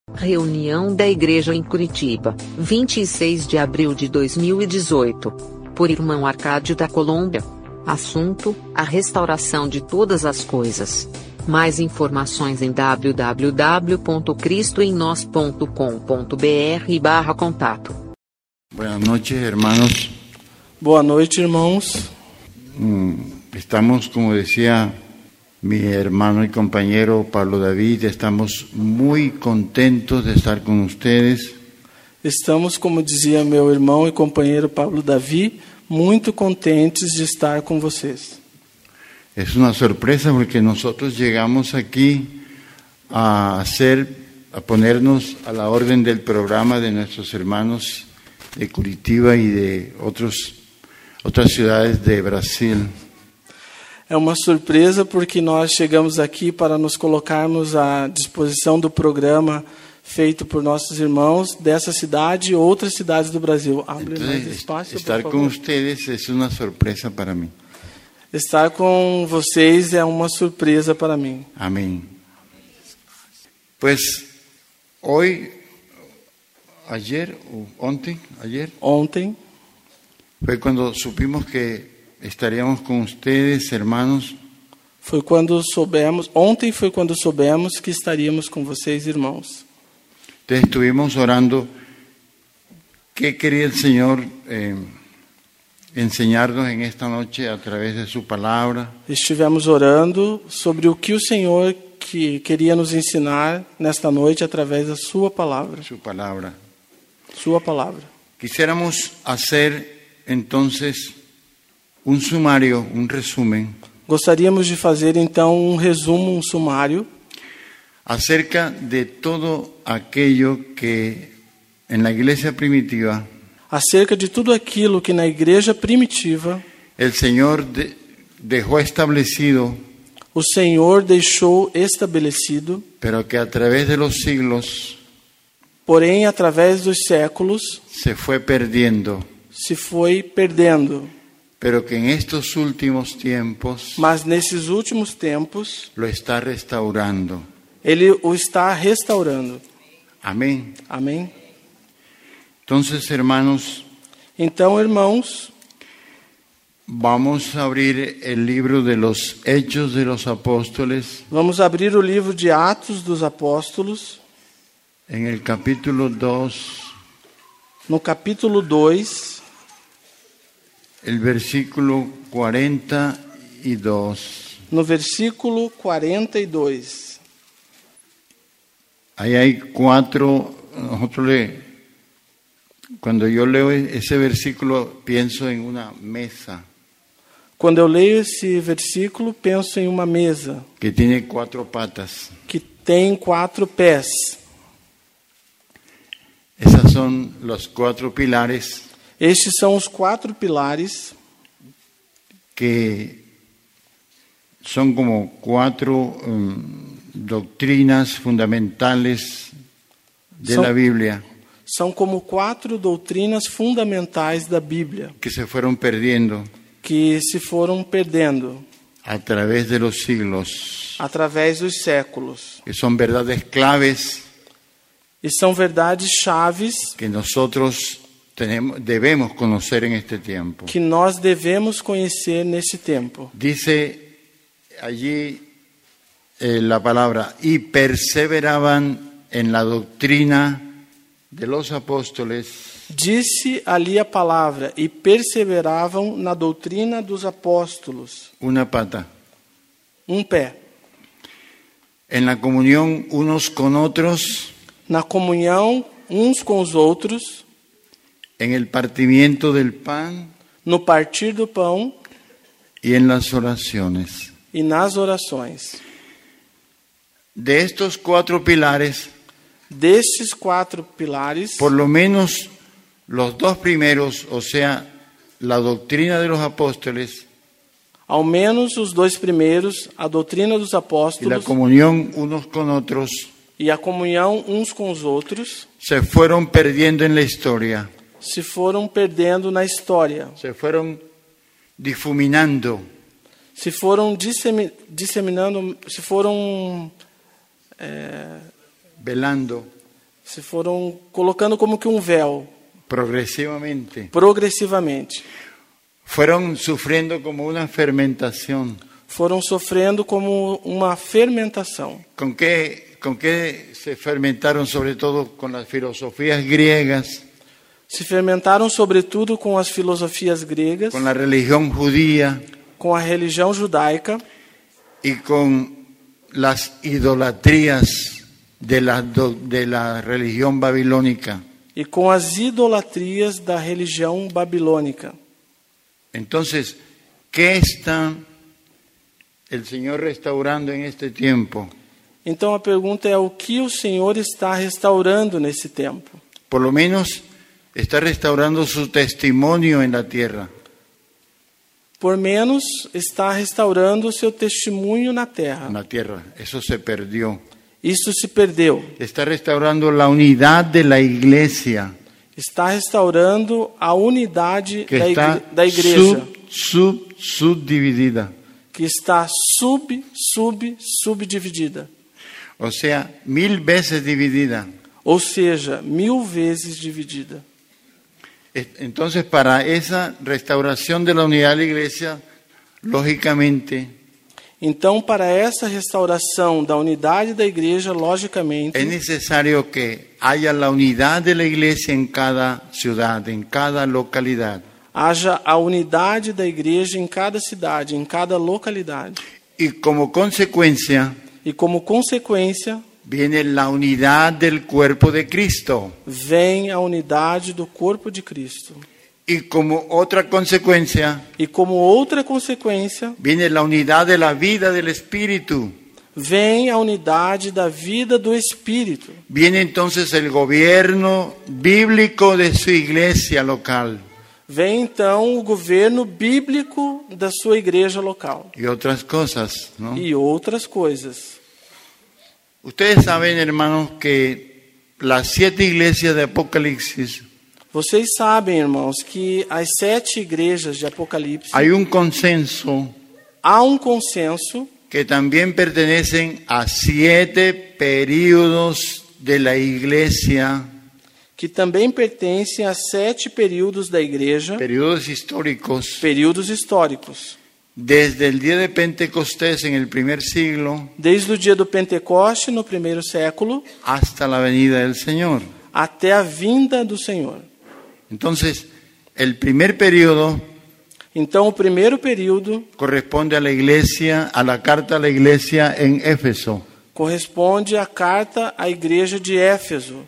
Reunião da Igreja em Curitiba, 26 de abril de 2018. Por Irmão Arcádio da Colômbia. Assunto: a restauração de todas as coisas. Mais informações em www.cristoemnos.com.br/contato. Buenas noches, hermanos. Boa noite, irmãos. Estamos, como decía mi hermano y compañero Pablo David, estamos muy contentos de estar con ustedes. Estamos, como dizia meu irmão e companheiro Pablo Davi, muito contentes de estar com vocês. Es una sorpresa porque nosotros llegamos aquí a ponernos a la orden del programa de nuestros hermanos de Curitiba y de otras ciudades de Brasil. É uma surpresa porque nós chegamos aqui para nos colocarmos à disposição do programa feito por nossos irmãos dessa cidade e outras cidades do Brasil. Abre mais espaço, estar com ustedes es una sorpresa para mí. Estar com vocês é uma surpresa para mim. Amén. Pues ayer Ontem fue cuando supimos que estaríamos con ustedes, hermanos. Ontem foi quando soubemos que estaríamos com vocês, irmãos. Entonces estuvimos orando qué quería el Señor enseñarnos en esta noche a través de su palabra. Estivemos orando sobre o que o Senhor queria nos ensinar nesta noite através da sua palavra. Su palabra. Sua palavra. Quisiéramos hacer entonces un sumario, un resumen. Gostaríamos de fazer então um resumo, um sumário acerca de todo aquello que en la iglesia primitiva acerca de tudo aquilo que na igreja primitiva el Señor dejó establecido, o Senhor deixou estabelecido, pero que a través de los siglos, porém através dos séculos se foi perdendo, pero que en estos últimos tiempos, mas nesses últimos tempos, lo está restaurando. Ele o está restaurando. Amén. Amém. Entonces, hermanos, então, irmãos, vamos a abrir el libro de los Hechos de los Apóstoles. Vamos abrir o livro de Atos dos Apóstolos. En el capítulo 2. No capítulo 2. El versículo 42. No versículo 42. Ahí hay 4. Cuando yo leo ese versículo, pienso en una mesa. Quando eu leio esse versículo, penso em uma mesa. Que tiene 4 patas. Que tem 4 pés. Esas son los 4 pilares. Estes são os 4 pilares. Que son como 4 doctrinas fundamentales de la Biblia. São como 4 doutrinas fundamentais da Bíblia. Que se fueron perdiendo. Que se foram perdendo. A través de los siglos. Através dos séculos. Que son verdades claves. E são verdades chaves. Que nosotros debemos conocer en este tiempo. Que nós devemos conhecer nesse tempo. Dice allí la palabra, y perseveraban en la doctrina de los apóstoles. Disse ali a palavra, e perseveravam na doutrina dos apóstolos. Una pata. Um pé. En la comunión unos con otros. Na comunhão uns com os outros. En el partimiento del pan. No partir do pão. Y en las oraciones. E nas orações. De estos 4 pilares, destes 4 pilares, por lo menos los 2 primeros, o sea, la doctrina de los apóstoles, ao menos os 2 primeiros, a doutrina dos apóstolos, y la comunión unos con otros, e a comunhão uns com os outros, se fueron perdiendo en la historia, se foram perdendo na história, se fueron difuminando, se foram disseminando, se foram velando, se foram colocando como que véu, progresivamente. progressivamente. Fueron sufriendo como una fermentación. Foram sofrendo como uma fermentação. ¿Con qué se fermentaron? Sobre todo con las filosofías griegas, Se fermentaram sobretudo com as filosofias gregas, con la religión judía com a religião judaica y con las idolatrías de la religión babilónica. e com as idolatrias da religião babilônica. Entonces, ¿qué está el Señor restaurando en este tiempo? Então a pergunta é: o que o Senhor está restaurando nesse tempo? Por lo menos está restaurando su testimonio en la tierra. Por menos está restaurando o seu testemunho na En terra. la tierra. Eso se perdió. Isso se perdeu. Está restaurando la unidad de la iglesia, Está restaurando a unidade que da está da igreja, subdividida. que está subdividida. O sea, 1000 veces dividida. Ou seja, 1000 vezes dividida. Entonces, para esa restauración de la unidad de la iglesia, lógicamente, Então, para essa restauração da unidade da igreja, logicamente, es necesario que haya la unidad de la iglesia en cada ciudad, en cada localidad. haja a unidade da igreja em cada cidade, em cada localidade. Y como consecuencia, E como consequência, viene la unidad del cuerpo de Cristo. vem a unidade do corpo de Cristo. Y como otra consecuencia, E como outra consequência, viene la unidad de la vida del Espíritu. vem a unidade da vida do Espírito. Viene entonces el gobierno bíblico de su iglesia local Vem então o governo bíblico da sua igreja local. y otras cosas, ¿no? E outras coisas. Ustedes saben, hermanos, que las 7 iglesias de Apocalipsis, Vocês sabem, irmãos, que as 7 igrejas de Apocalipse, hay un consenso há um consenso que también pertenecen a 7 períodos de la iglesia, que também pertencem a 7 períodos da igreja, períodos históricos, períodos históricos. desde el día de Pentecostés en el primer siglo Desde o dia do Pentecoste, no primeiro século, hasta la venida del Señor. até a vinda do Senhor. Entonces, el primer periodo Então, o primeiro período corresponde a la iglesia, a la carta a la iglesia en Éfeso. corresponde à carta à igreja de Éfeso.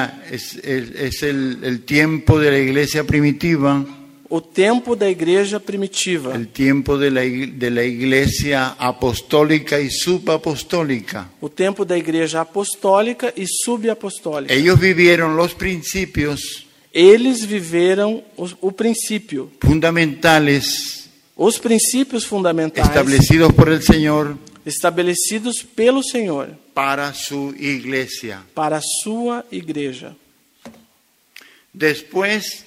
Es el tiempo de la iglesia primitiva, O tempo da igreja primitiva. el tiempo de la iglesia apostólica y subapostólica. O tempo da igreja apostólica e subapostólica. Ellos vivieron los principios Eles viveram o princípio. fundamentales Os princípios fundamentais establecidos por el Señor estabelecidos pelo Senhor para su iglesia. para a sua igreja. Después,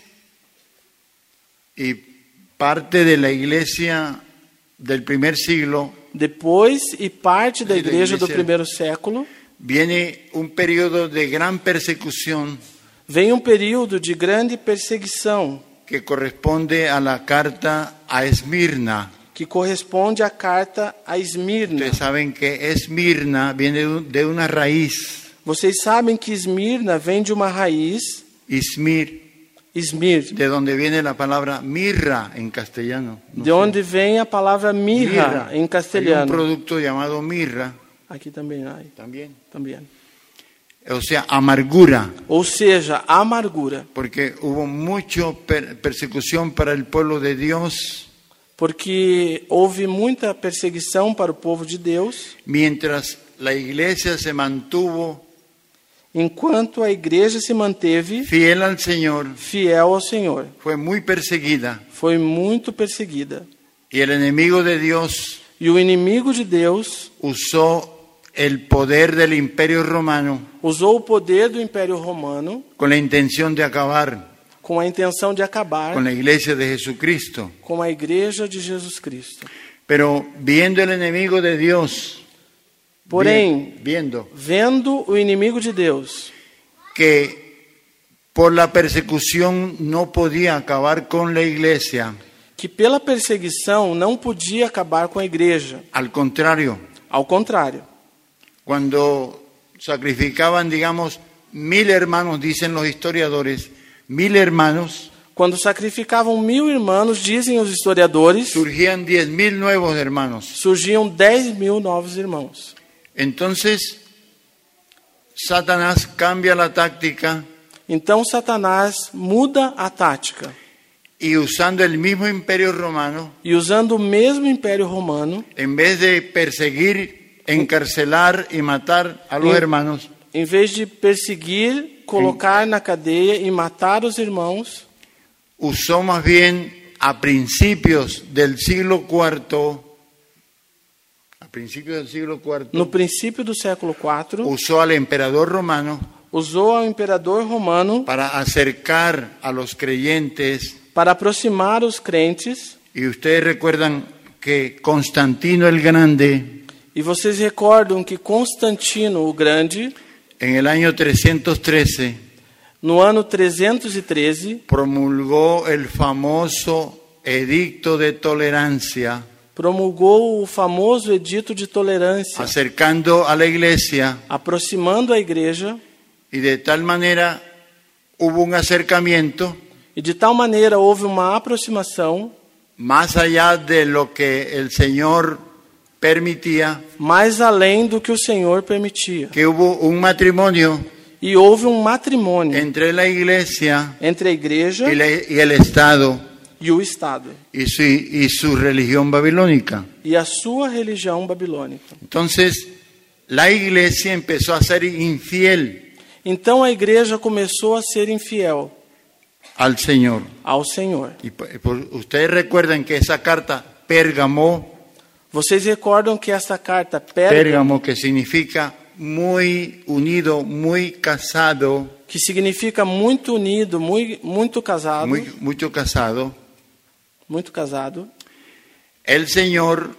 y parte de la iglesia del primer siglo, Depois, e parte da Da igreja do igreja. primeiro século, viene un periodo de gran persecución vem período de grande perseguição, que corresponde a la carta a Esmirna. que corresponde à carta a Esmirna. Ustedes saben que Esmirna viene de una raíz, Vocês sabem que Esmirna vem de uma raiz, Ismir, Esmir, de donde viene la palabra mirra en castellano. No de sé. onde vem a palavra mirra em Hay un castelhano. producto llamado mirra Aqui também há. también. Também. O sea, amargura, Ou seja, amargura, porque hubo mucha persecución para el pueblo de Dios, porque houve muita perseguição para o povo de Deus, mientras la iglesia se mantuvo enquanto a igreja se manteve fiel al Señor, fiel ao Senhor. fue muy perseguida. Foi muito perseguida. Y el enemigo de Dios E o inimigo de Deus usó el poder del imperio romano usou o poder do Império Romano con la intención de acabar com a intenção de acabar con la iglesia de Jesucristo. com a igreja de Jesus Cristo. Pero viendo el enemigo de Dios, Porém, viendo vendo o inimigo de Deus que por la persecución no podía acabar con la iglesia. que pela perseguição não podia acabar com a igreja. Al contrario, Ao contrário, cuando sacrificaban, digamos, 1000 hermanos, dicen los historiadores, 1000 hermanos, quando sacrificavam 1000 irmãos, dizem os historiadores, surgían 10.000 nuevos hermanos. surgiam 10.000 novos irmãos. Entonces, Satanás cambia la táctica Então Satanás muda a tática y usando el mismo imperio romano, e usando o mesmo Império Romano, en vez de perseguir, encarcelar y matar a los hermanos, em vez de perseguir, colocar na cadeia e matar os irmãos, usó más bien a principios del siglo IV, no princípio do século IV, usó al emperador romano usou ao imperador romano para acercar a los creyentes. para aproximar os crentes. Y ustedes recuerdan que Constantino el Grande, E vocês recordam que Constantino o Grande, en el año 313, no ano 313, promulgó el famoso Edicto de Tolerancia, promulgou o famoso Edito de Tolerância, acercando a la iglesia, aproximando a igreja, y de tal manera hubo un acercamiento e de tal maneira houve uma aproximação, más allá de lo que el Señor permitía, mais além do que o Senhor permitia. que hubo un matrimonio E houve um matrimônio entre la iglesia entre a igreja y el Estado e o Estado, y su religión babilónica. e a sua religião babilônica. Entonces, la iglesia empezó a ser infiel Então a igreja começou a ser infiel al Señor. ao Senhor. Y ustedes recuerdan que esa carta Pérgamo, Vocês recordam que essa carta Pérgamo, que significa muy unido, muy casado, que significa muito unido, muito casado, mucho casado, muito casado, el Señor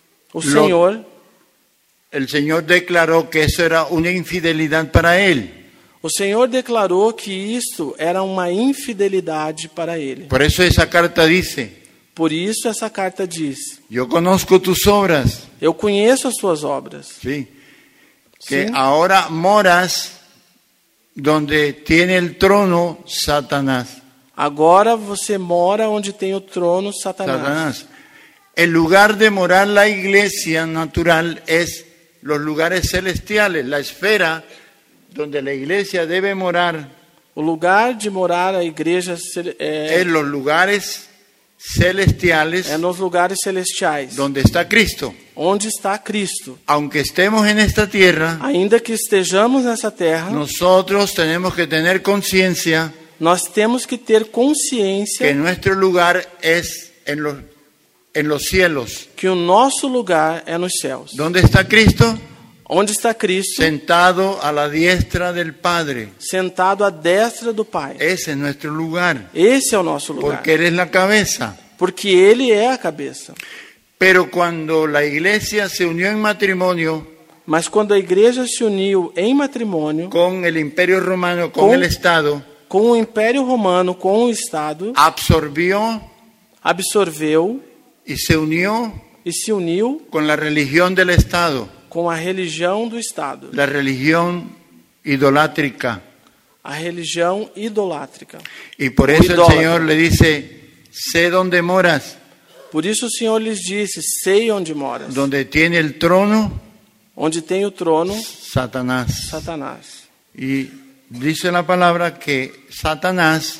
declaró que eso era una infidelidad para él. o Senhor declarou que isto era uma infidelidade para ele. Por eso esa carta dice: Por isso essa carta diz: yo conozco tus obras, eu conheço as suas obras, ¿sí? Que Sí. ahora moras donde tiene el trono Satanás. agora você mora onde tem o trono Satanás. El lugar de morar la iglesia natural es los lugares celestiales, la esfera donde la iglesia debe morar O lugar de morar a igreja es los lugares celestiales é nos lugares celestiais, donde está Cristo. onde está Cristo. Aunque estemos en esta tierra, Ainda que estejamos nessa terra, nosotros tenemos que tener conciencia nós temos que ter consciência que nuestro lugar es en los cielos. que o nosso lugar é nos céus. ¿Dónde está Cristo? Onde está Cristo? Sentado a la diestra del Padre. Sentado à destra do Pai. Ese es nuestro lugar, Esse é o nosso lugar. porque Él es la cabeza. Porque Ele é a cabeça. Pero cuando la iglesia se unió en matrimonio Mas quando a igreja se uniu em matrimônio con el Imperio Romano, con el Estado, com o Império Romano, com o Estado, absorbió absorveu y se unió e se uniu con la religión del Estado, com a religião do Estado, la religión idolátrica. a religião idolátrica. Y por O eso el idólatra. Señor le dice: sé dónde moras, Por isso o Senhor lhes disse: sei onde moras, donde tiene el trono onde tem o trono Satanás. Satanás. Y dice la palabra que Satanás,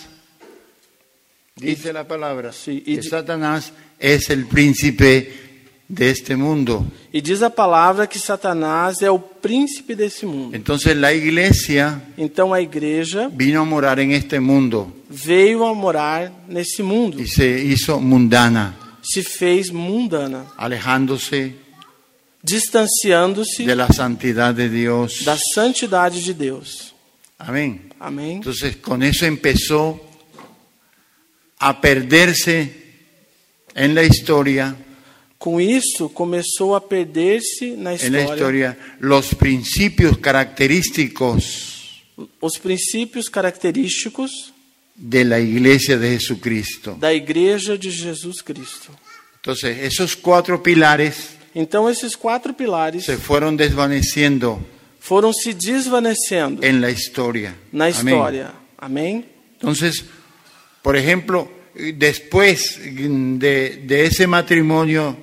dice la palabra, Sí, que Satanás es el príncipe de este mundo. E diz a palavra que Satanás é o príncipe desse mundo. Entonces la iglesia Então a igreja vino a morar en este mundo veio a morar nesse mundo, y se hizo mundana, se fez mundana, alejándose distanciando-se de la santidad de Dios. da santidade de Deus. Amén. Amém? Entonces con eso empezó a perderse en la historia, Com isso começou a perder-se na en la história historia los principios característicos os princípios característicos de la iglesia de Jesucristo. da Igreja de Jesus Cristo. Entonces, esos 4 pilares Então, esses 4 pilares se fueron desvaneciendo foram se desvanecendo en la historia. na Amén. história. Amém? Entonces, por ejemplo, después de ese matrimonio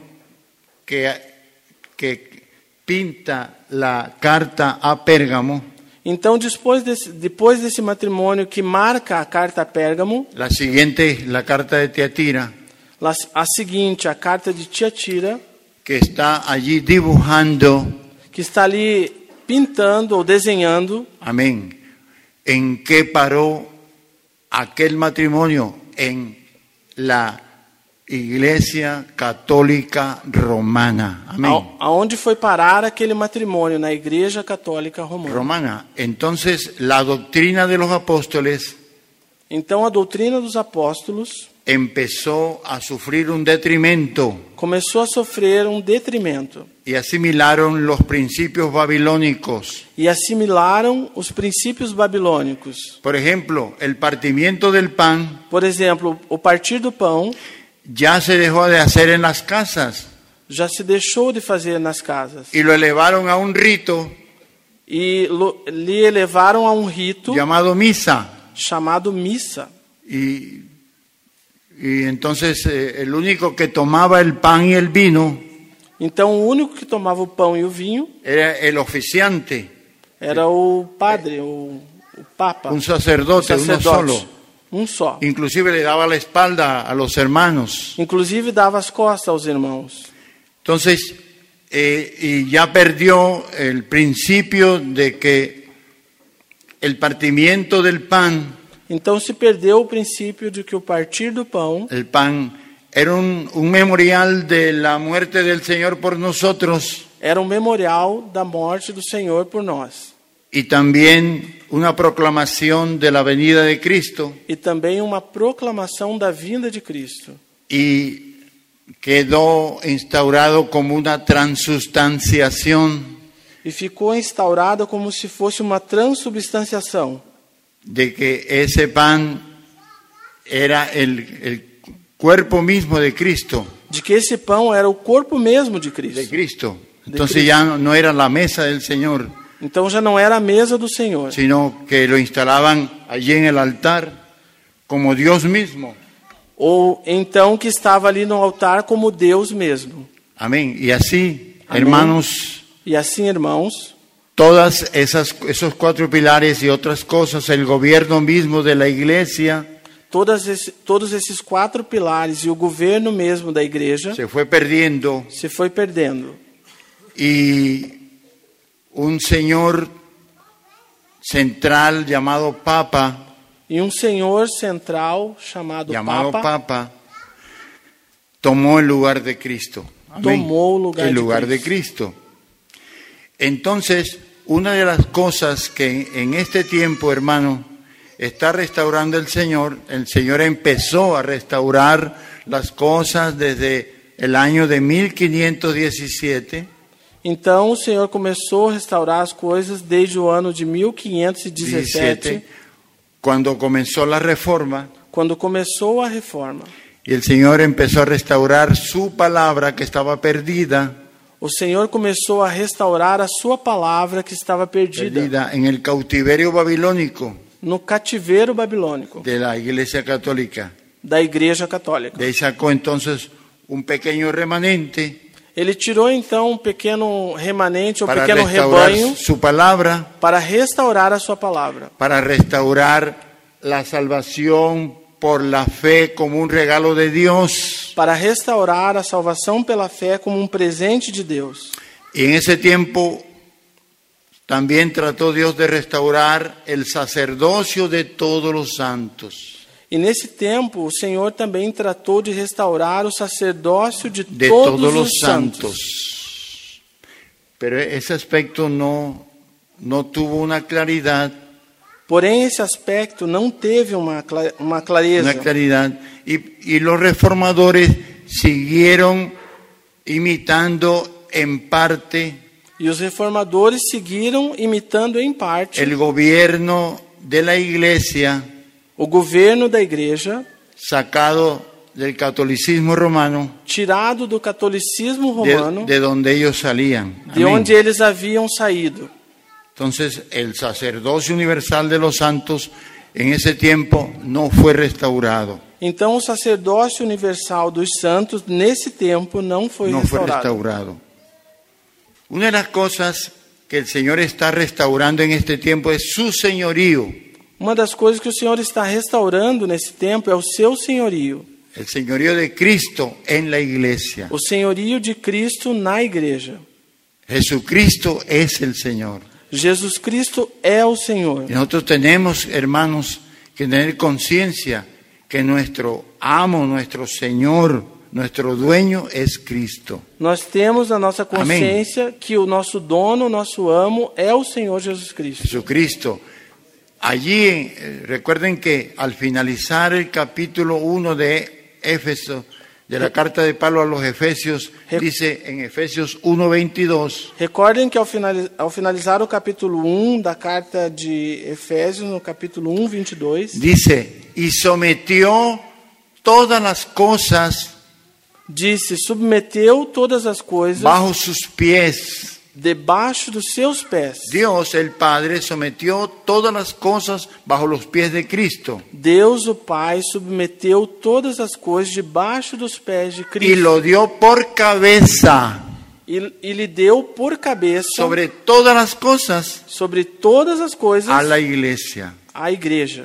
que pinta la carta a Pérgamo, Então, depois desse matrimônio que marca a carta a Pérgamo, la siguiente, la carta de Tiatira, a seguinte, a carta de Tiatira, que está allí dibujando, que está ali pintando ou desenhando amén, en qué paró aquel matrimonio en la Iglesia Católica Romana. Amén. aonde foi parar aquele matrimônio, na Igreja Católica Romana. Romana. Entonces, la doctrina de los apóstoles Então, a doutrina dos apóstolos empezó a sufrir un detrimento começou a sofrer um detrimento y asimilaron los principios babilónicos. e assimilaram os princípios babilônicos. Por ejemplo, el partimiento del pan Por exemplo, o partir do pão ya se dejó de hacer en las casas já se deixou de fazer nas casas y lo elevaron a un rito e lhe elevaram a um rito llamado misa. chamado missa. Y entonces el único que tomaba el pan y el vino Então, o único que tomava o pão e o vinho era el oficiante, era o padre, o papa, un sacerdote, o uno solo. um só. Inclusive le daba la espalda a los hermanos. Inclusive dava as costas aos irmãos. Entonces, y ya perdió el principio de que el partimiento del pan, Então se perdeu o princípio de que o partir do pão el pan era un memorial de la muerte del Señor por nosotros era um memorial da morte do Senhor por nós. y también una proclamación de la venida de Cristo, E também uma proclamação da vinda de Cristo. y quedó instaurado como una transustanciación E ficou instaurada como se fosse uma transubstanciação. de que ese pan era el cuerpo mismo de Cristo. De que esse pão era o corpo mesmo de Cristo. De Cristo. Entonces ya no era la mesa del Señor, Então já não era a mesa do Senhor, sino que lo instalaban allí en el altar como Dios mismo. ou então que estava ali no altar como Deus mesmo. Amén. Y así, Amén. hermanos, E assim, irmãos, todas esos 4 pilares y otras cosas, el gobierno mismo de la iglesia todos esses 4 pilares e o governo mesmo da igreja se fue perdiendo, se foi perdendo. y un señor central llamado Papa, E um senhor central chamado Papa tomó el lugar de Cristo. Amén. tomou o lugar, El lugar de de Cristo. Entonces, una de las cosas que en este tiempo, hermano, está restaurando el Señor empezó a restaurar las cosas desde el año de 1517. Então o Senhor começou a restaurar as coisas desde o ano de 1517, cuando comenzó la reforma, quando começou a reforma. y el Señor empezó a restaurar su palabra que estaba perdida O Senhor começou a restaurar a sua palavra que estava perdida en el cautiverio babilónico no cativeiro babilônico de la Iglesia Católica. da Igreja Católica. De ahí sacó entonces un pequeño remanente Ele tirou então um pequeno remanente, um para pequeno restaurar rebanho su palabra, para restaurar a sua palavra, para restaurar la salvación por la fe como un regalo de Dios. para restaurar a salvação pela fé como um presente de Deus. Y en ese tiempo también trató Dios de restaurar el sacerdocio de todos los santos. E nesse tempo, o Senhor também tratou de restaurar o sacerdócio de De todos todos los os santos. santos. Pero ese aspecto no tuvo una claridad. Porém, esse aspecto não teve uma clareza. Una claridad. Y los reformadores siguieron imitando en parte E E os reformadores seguiram imitando em parte el gobierno de la iglesia o governo da igreja, sacado del catolicismo romano, tirado do catolicismo romano, de donde ellos salían. de Amén. onde eles haviam saído. Entonces, el sacerdocio universal de los santos en ese tiempo no fue restaurado. Então, o sacerdócio universal dos santos, nesse tempo, não foi No fue restaurado. restaurado. Una de las cosas que el Señor está restaurando en este tiempo es su señorío. Uma das coisas que o Senhor está restaurando nesse tempo é o seu senhorio. El señorío de Cristo en la iglesia. O senhorio de Cristo na igreja. Jesucristo es el Señor. Jesus Cristo é o Senhor. Y nosotros tenemos, hermanos, que tener conciencia que nuestro amo, nuestro Señor, nuestro dueño es Cristo. Nós temos na nossa consciência que o nosso dono, o nosso amo é o Senhor Jesus Cristo. Jesucristo. Allí, recuerden que al finalizar el capítulo 1 de Éfeso, de la carta de Pablo a los Efesios, dice en Efesios 1:22, Recordem que ao finalizar o capítulo 1 da carta de Efésios, no capítulo 1, 22, dice, y sometió todas las cosas disse, submeteu todas as coisas bajo sus pies. debaixo dos seus pés. Dios el Padre sometió todas las cosas bajo los pies de Cristo Deus, o Pai, submeteu todas as coisas debaixo dos pés de y Cristo lo dio por cabeza e lhe deu por cabeça sobre todas las cosas sobre todas as coisas a la iglesia. a igreja.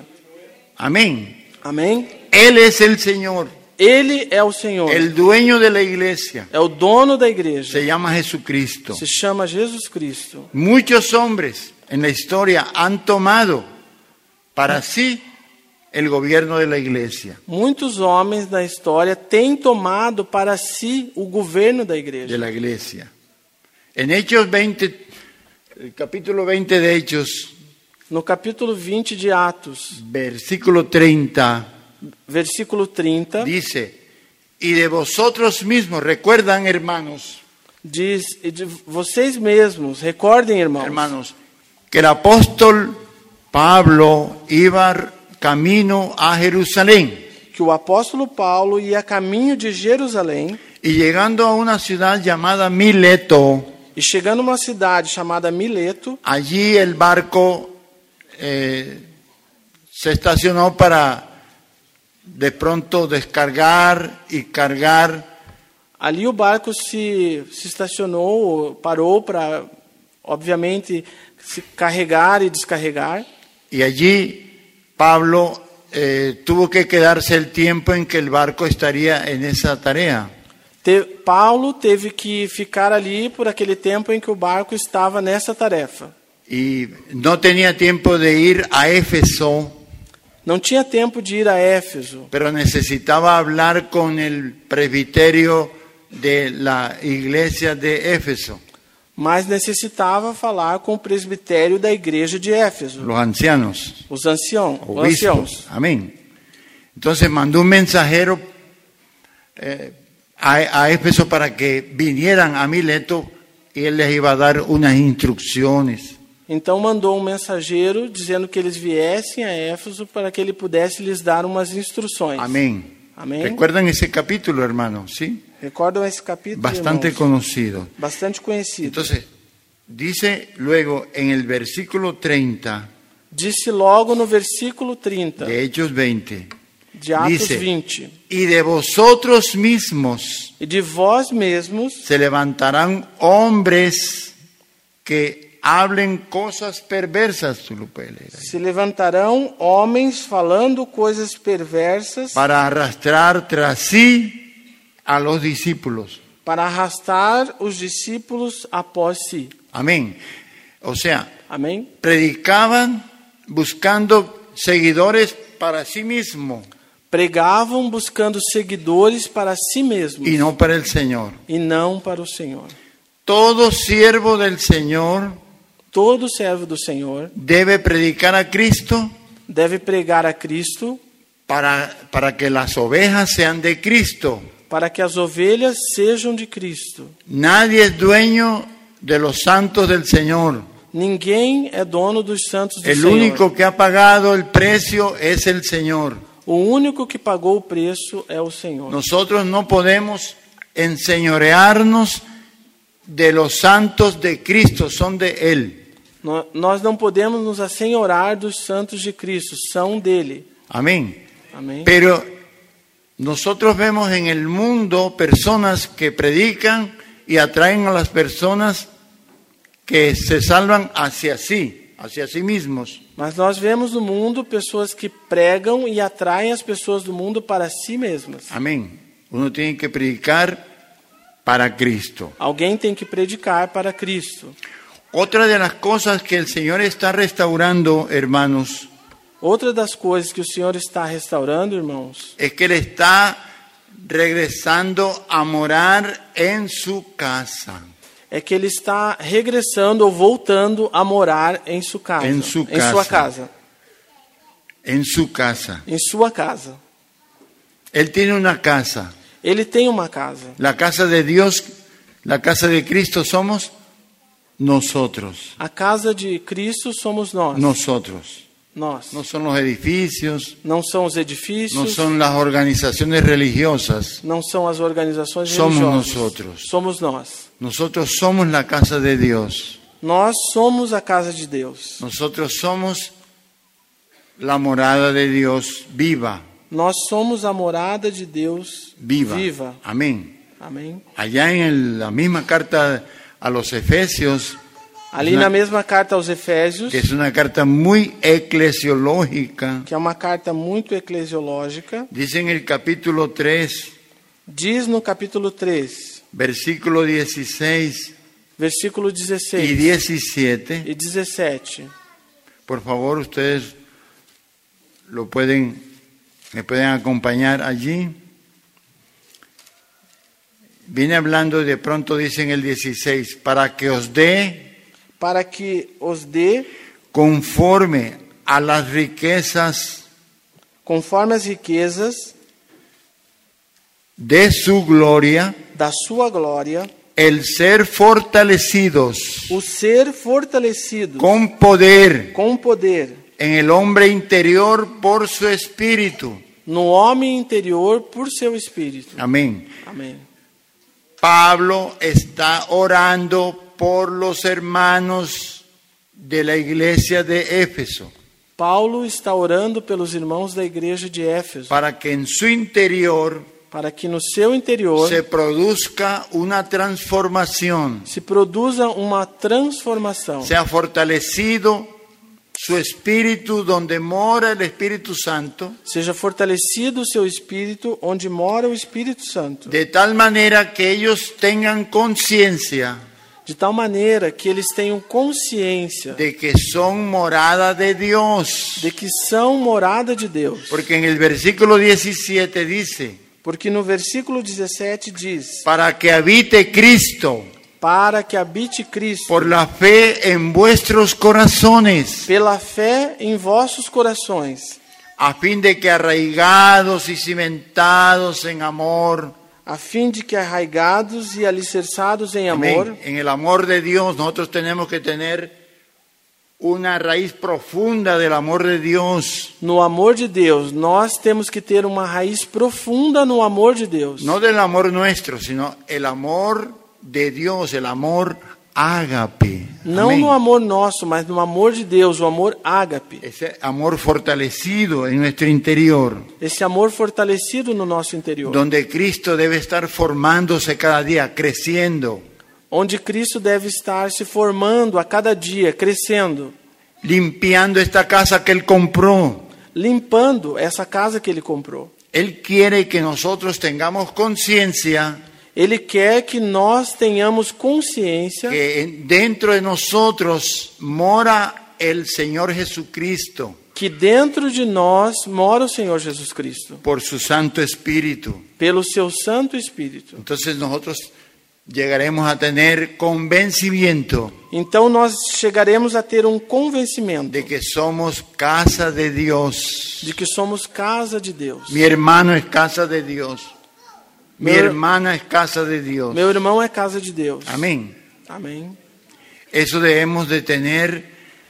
Amén. Amém? Él es el Señor, Ele é o Senhor, el dueño de la iglesia. é o dono da igreja. Se llama Jesucristo. Se chama Jesus Cristo. Muchos hombres en la historia han tomado para sí el gobierno de la iglesia, Muitos homens na história têm tomado para si o governo da de igreja. la iglesia. En Hechos 20, el capítulo 20 de Hechos, No capítulo 20 de Atos, versículo 30, versículo 30, dice, y de vosotros mismos, recuerdan hermanos, diz, e de vocês mesmos, recordem, hermanos, que el apóstol Pablo iba camino a Jerusalén que o apóstolo Paulo ia a caminho de Jerusalém y llegando a una ciudad llamada Mileto, e chegando a uma cidade chamada Mileto, allí el barco se estacionó para de pronto descargar y cargar. ali o barco se estacionou, parou para, obviamente, se carregar e descarregar. Y allí Pablo tuvo que quedarse el tiempo en que el barco estaría en esa tarea. Paulo teve que ficar ali por aquele tempo em que o barco estava nessa tarefa. Y no tenía tiempo de ir a Éfeso, Não tinha tempo de ir a Éfeso, pero necesitaba hablar con el presbiterio de la iglesia de Éfeso, mas necessitava falar com o presbitério da igreja de Éfeso, los ancianos, os anciãos. obispos. Amén. Entonces mandó un mensajero a Éfeso para que vinieran a Mileto y él les iba a dar unas instrucciones. Então mandou um mensageiro dizendo que eles viessem a Éfeso para que ele pudesse lhes dar umas instruções. Amén. Amém? ¿Recuerdan esse capítulo, hermanos? ¿Sí? Recordam esse capítulo, Bastante irmãos? conocido. Bastante conhecido. Entonces, dice luego en el versículo 30 Disse logo no versículo 30 de Hechos 20, de Atos dice, 20. y de vosotros mismos E de vós mesmos se levantarán hombres que hablen cosas perversas, tú lo puedes leer ahí, se levantarão homens falando coisas perversas para arrastrar tras sí a los discípulos. para arrastar os discípulos após si. Amén. O sea, Amém? predicaban buscando seguidores para sí mismo Pregavam buscando seguidores para si mesmos y no para el Señor. e não para o Senhor. Todo siervo del Señor Todo servo do Senhor debe predicar a Cristo deve pregar a Cristo para que las ovejas sean de Cristo. para que as ovelhas sejam de Cristo. Nadie es dueño de los santos del Señor. Ninguém é dono dos santos do El Senhor. único que ha pagado el precio es el Señor. O único que pagou o preço é o Senhor. Nosotros no podemos enseñorearnos de los santos de Cristo, son de Él. Nós não podemos nos assenhorar dos santos de Cristo, são dele. Amén. Amém. Pero nosotros vemos en el mundo personas que predican y atraen a las personas que se salvan hacia sí mismos. Mas nós vemos no mundo pessoas que pregam e atraem as pessoas do mundo para si mesmas. Amén. Uno tiene que predicar para Cristo. Alguém tem que predicar para Cristo. Otra de las cosas que el Señor está restaurando, hermanos, Outra das coisas que o Senhor está restaurando, irmãos, es que Él está regresando a morar en su casa. é que ele está regressando ou voltando a morar em sua casa. Em sua sua casa. casa. En su casa. Em sua casa. Él tiene una casa. Ele tem uma casa. La casa de Dios, la casa de Cristo somos nosotros. A casa de Cristo somos nós. Nosotros. Nós. No son los edificios, Não são os edifícios, no son las organizaciones religiosas. não são as organizações Somos religiosas. nosotros. Somos nós. Nosotros somos la casa de Dios. Nós somos a casa de Deus. Nosotros somos la morada de Dios viva. Nós somos a morada de Deus Viva. Amén. Amém. Allá en la misma carta a los Efesios, Ali na mesma carta aos Efésios, que es una carta muy eclesiológica, que é uma carta muito eclesiológica, dice en el capítulo 3, diz no capítulo 3, versículo 16 versículo y 16 17. e 17. Por favor, ustedes me pueden acompañar allí. Viene hablando y de pronto dice en el 16, para que os dé Para que os dê, conforme a las riquezas conforme as riquezas de su gloria, da sua glória, el ser fortalecidos o ser fortalecido con poder com poder en el hombre interior por su espíritu. no homem interior por seu espírito. Amén. Amém. Pablo está orando por los hermanos de la iglesia de Éfeso, Paulo está orando pelos irmãos da igreja de Éfeso, para que en su interior para que no seu interior se produzca una transformación, se produza uma transformação, sea fortalecido su espíritu donde mora el Espíritu Santo, seja fortalecido o seu espírito onde mora o Espírito Santo, de tal manera que ellos tengan conciencia de tal maneira que eles tenham consciência de que son morada de Dios. de que são morada de Deus. Porque en el versículo 17 dice, Porque no versículo 17 diz: para que habite Cristo para que habite Cristo por la fe en vuestros corazones, pela fé em vossos corações, a fin de que arraigados y cimentados en amor, a fim de que arraigados e alicerçados em amor, amén, en el amor de Dios, nosotros tenemos que tener una raíz profunda del amor de Dios, no amor de Deus, nós temos que ter uma raiz profunda no amor de Deus. no del amor nuestro, sino el amor de Dios, el amor ágape. Não Amén. no amor nosso, mas no amor de Deus, o amor ágape. Ese amor fortalecido en nuestro interior, Esse amor fortalecido no nosso interior. donde Cristo debe estar formándose cada día, creciendo, Onde Cristo deve estar se formando a cada dia, crescendo, limpiando esta casa que Él compró. limpando essa casa que Ele comprou. Él quiere que nosotros tengamos conciencia Ele quer que nós tenhamos consciência que dentro de nosotros mora el Señor Jesucristo que dentro de nós mora o Senhor Jesus Cristo, por su Santo Espíritu. pelo seu Santo Espírito. Entonces nosotros llegaremos a tener convencimiento Então nós chegaremos a ter um convencimento de que somos casa de Dios. de que somos casa de Deus. Mi hermano es casa de Dios. Mi Meu- hermana es casa de Dios. Meu irmão é casa de Deus. Amén. Amém. eso debemos de tener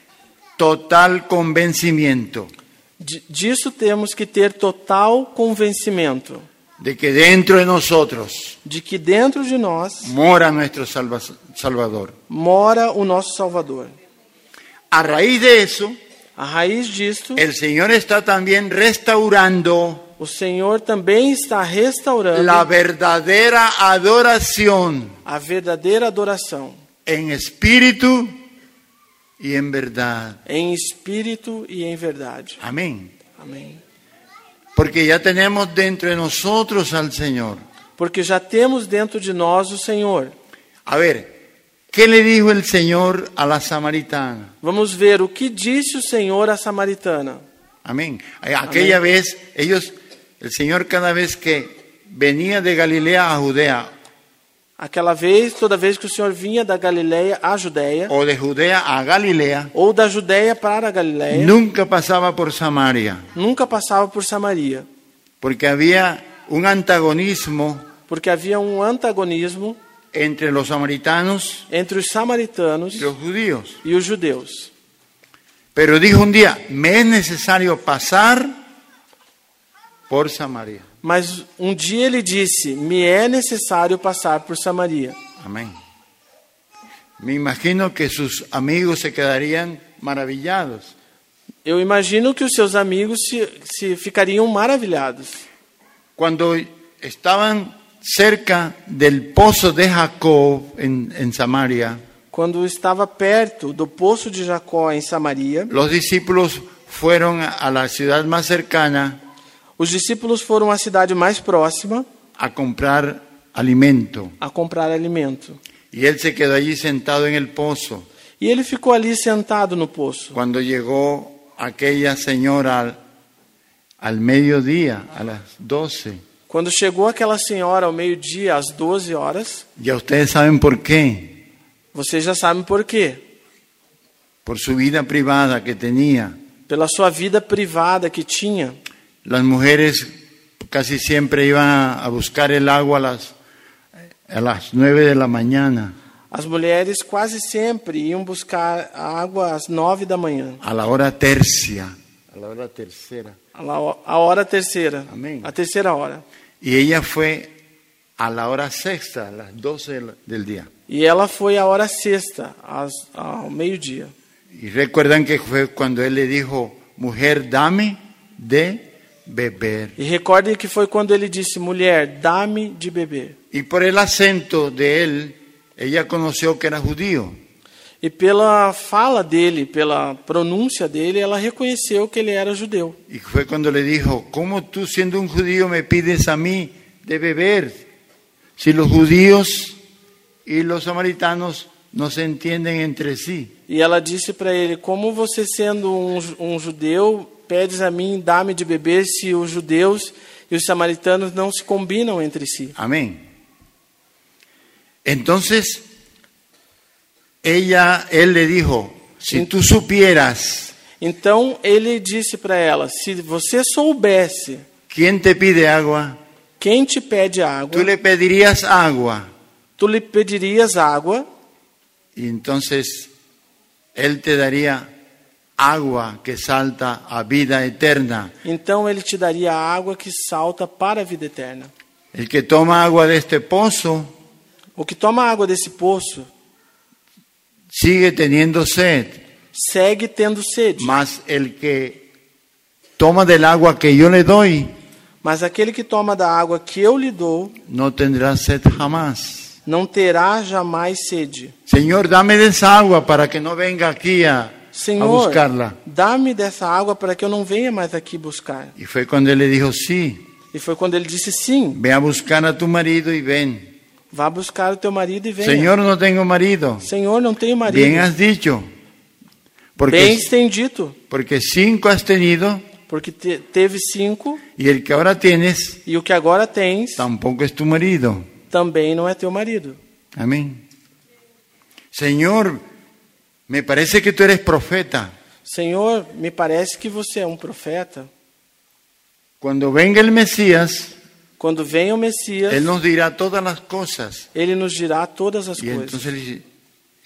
total convencimiento Disso temos que ter total convencimento de que dentro de nosotros de que dentro de nós mora nuestro Salvador. mora o nosso Salvador. A raíz de eso, A raiz disto, el Señor está también restaurando o Senhor também está restaurando la verdadera adoración a verdadeira adoração en espíritu y en verdad. em espírito e em verdade. Amén. Amém. Porque ya tenemos dentro de nosotros al Señor. Porque já temos dentro de nós o Senhor. A ver, ¿qué le dijo el Señor a la samaritana? Vamos ver o que disse o Senhor à samaritana. Amén. Aquella vez, el Señor cada vez que venía de Galilea a Judea, Aquela vez, toda vez que o Senhor vinha da Galileia à Judéia, o de Judea a Galilea, ou da Judéia para a Galileia, nunca pasaba por Samaria, nunca passava por Samaria, porque había un antagonismo porque havia um antagonismo entre los samaritanos entre os samaritanos y los judíos. e os judeus. Pero dijo un día, me es necesario pasar por Samaria. Mas um dia ele disse: me é necessário passar por Samaria. Amén. Me imagino que sus amigos se quedarían maravillados. Eu imagino que os seus amigos se ficariam maravilhados. Cuando estaban cerca del pozo de Jacob en Samaria, Quando estava perto do poço de Jacó em Samaria, los discípulos fueron a la ciudad más cercana os discípulos foram à cidade mais próxima a comprar alimento. a comprar alimento. Y él se quedó allí sentado en el pozo. E ele ficou ali sentado no poço. Cuando llegó aquella señora al mediodía, a las 12. Quando chegou aquela senhora ao meio-dia, às 12 horas, Ya ustedes saben por qué. vocês já sabem por quê. Por su vida privada que tenía. Pela sua vida privada que tinha. Las mujeres casi siempre iban a buscar el agua a las 9 de la mañana. As mulheres quase sempre iam buscar a água às 9 da manhã. A la hora tercia. A la hora tercera. A hora terceira. Amém. A terceira hora. Y ella fue a la hora sexta, a las 12 del día. E ela foi à hora sexta, ao meio-dia. Y recuerdan que fue cuando él le dijo, mujer, dame de beber. E recordem que foi quando ele disse: mulher, dá-me de beber. Y por el acento de él, ella conoció que era judío. E pela fala dele, pela pronúncia dele, ela reconheceu que ele era judeu. Y fue cuando le dijo, ¿cómo tú siendo un judío me pides a mí de beber? Si los judíos y los samaritanos no se entienden entre sí. E ela disse para ele: como você sendo um judeu, pedes a mim, dá-me de beber, se os judeus e os samaritanos não se combinam entre si. Amén. Entonces, él le dijo, si tú supieras Então ele disse para ela: se você soubesse quién te pide agua, quem te pede água, tú le pedirías agua. tu lhe pedirias água, Y entonces él te daría agua que salta a vida eterna. então ele te daria a água que salta para a vida eterna. El que toma agua de este pozo O que toma água desse poço sigue teniendo sed, segue tendo sede, mas el que toma del agua que yo le doy mas aquele que toma da água que eu lhe dou no tendrá sed jamás. não terá jamais sede. Señor, dame de esa agua para que no venga aquí a Senhor, buscarla. dá-me dessa água para que eu não venha mais aqui buscar. Y fue cuando él le dijo, sí, E foi quando ele disse: sim, ve a buscar a tu marido y ven. vá buscar o teu marido e venha. Señor, no tengo marido. Senhor, não tenho marido. Bien has dicho. Bem tem dito, Porque 5 has tenido porque teve 5 y el que ahora tienes e o que agora tens tampoco es tu marido. também não é teu marido. Amén. Señor, me parece que tú eres profeta. Senhor, me parece que você é um profeta. Cuando venga el Mesías, Quando venha o Messias, Él nos dirá todas las cosas. ele nos dirá todas as Y coisas. entonces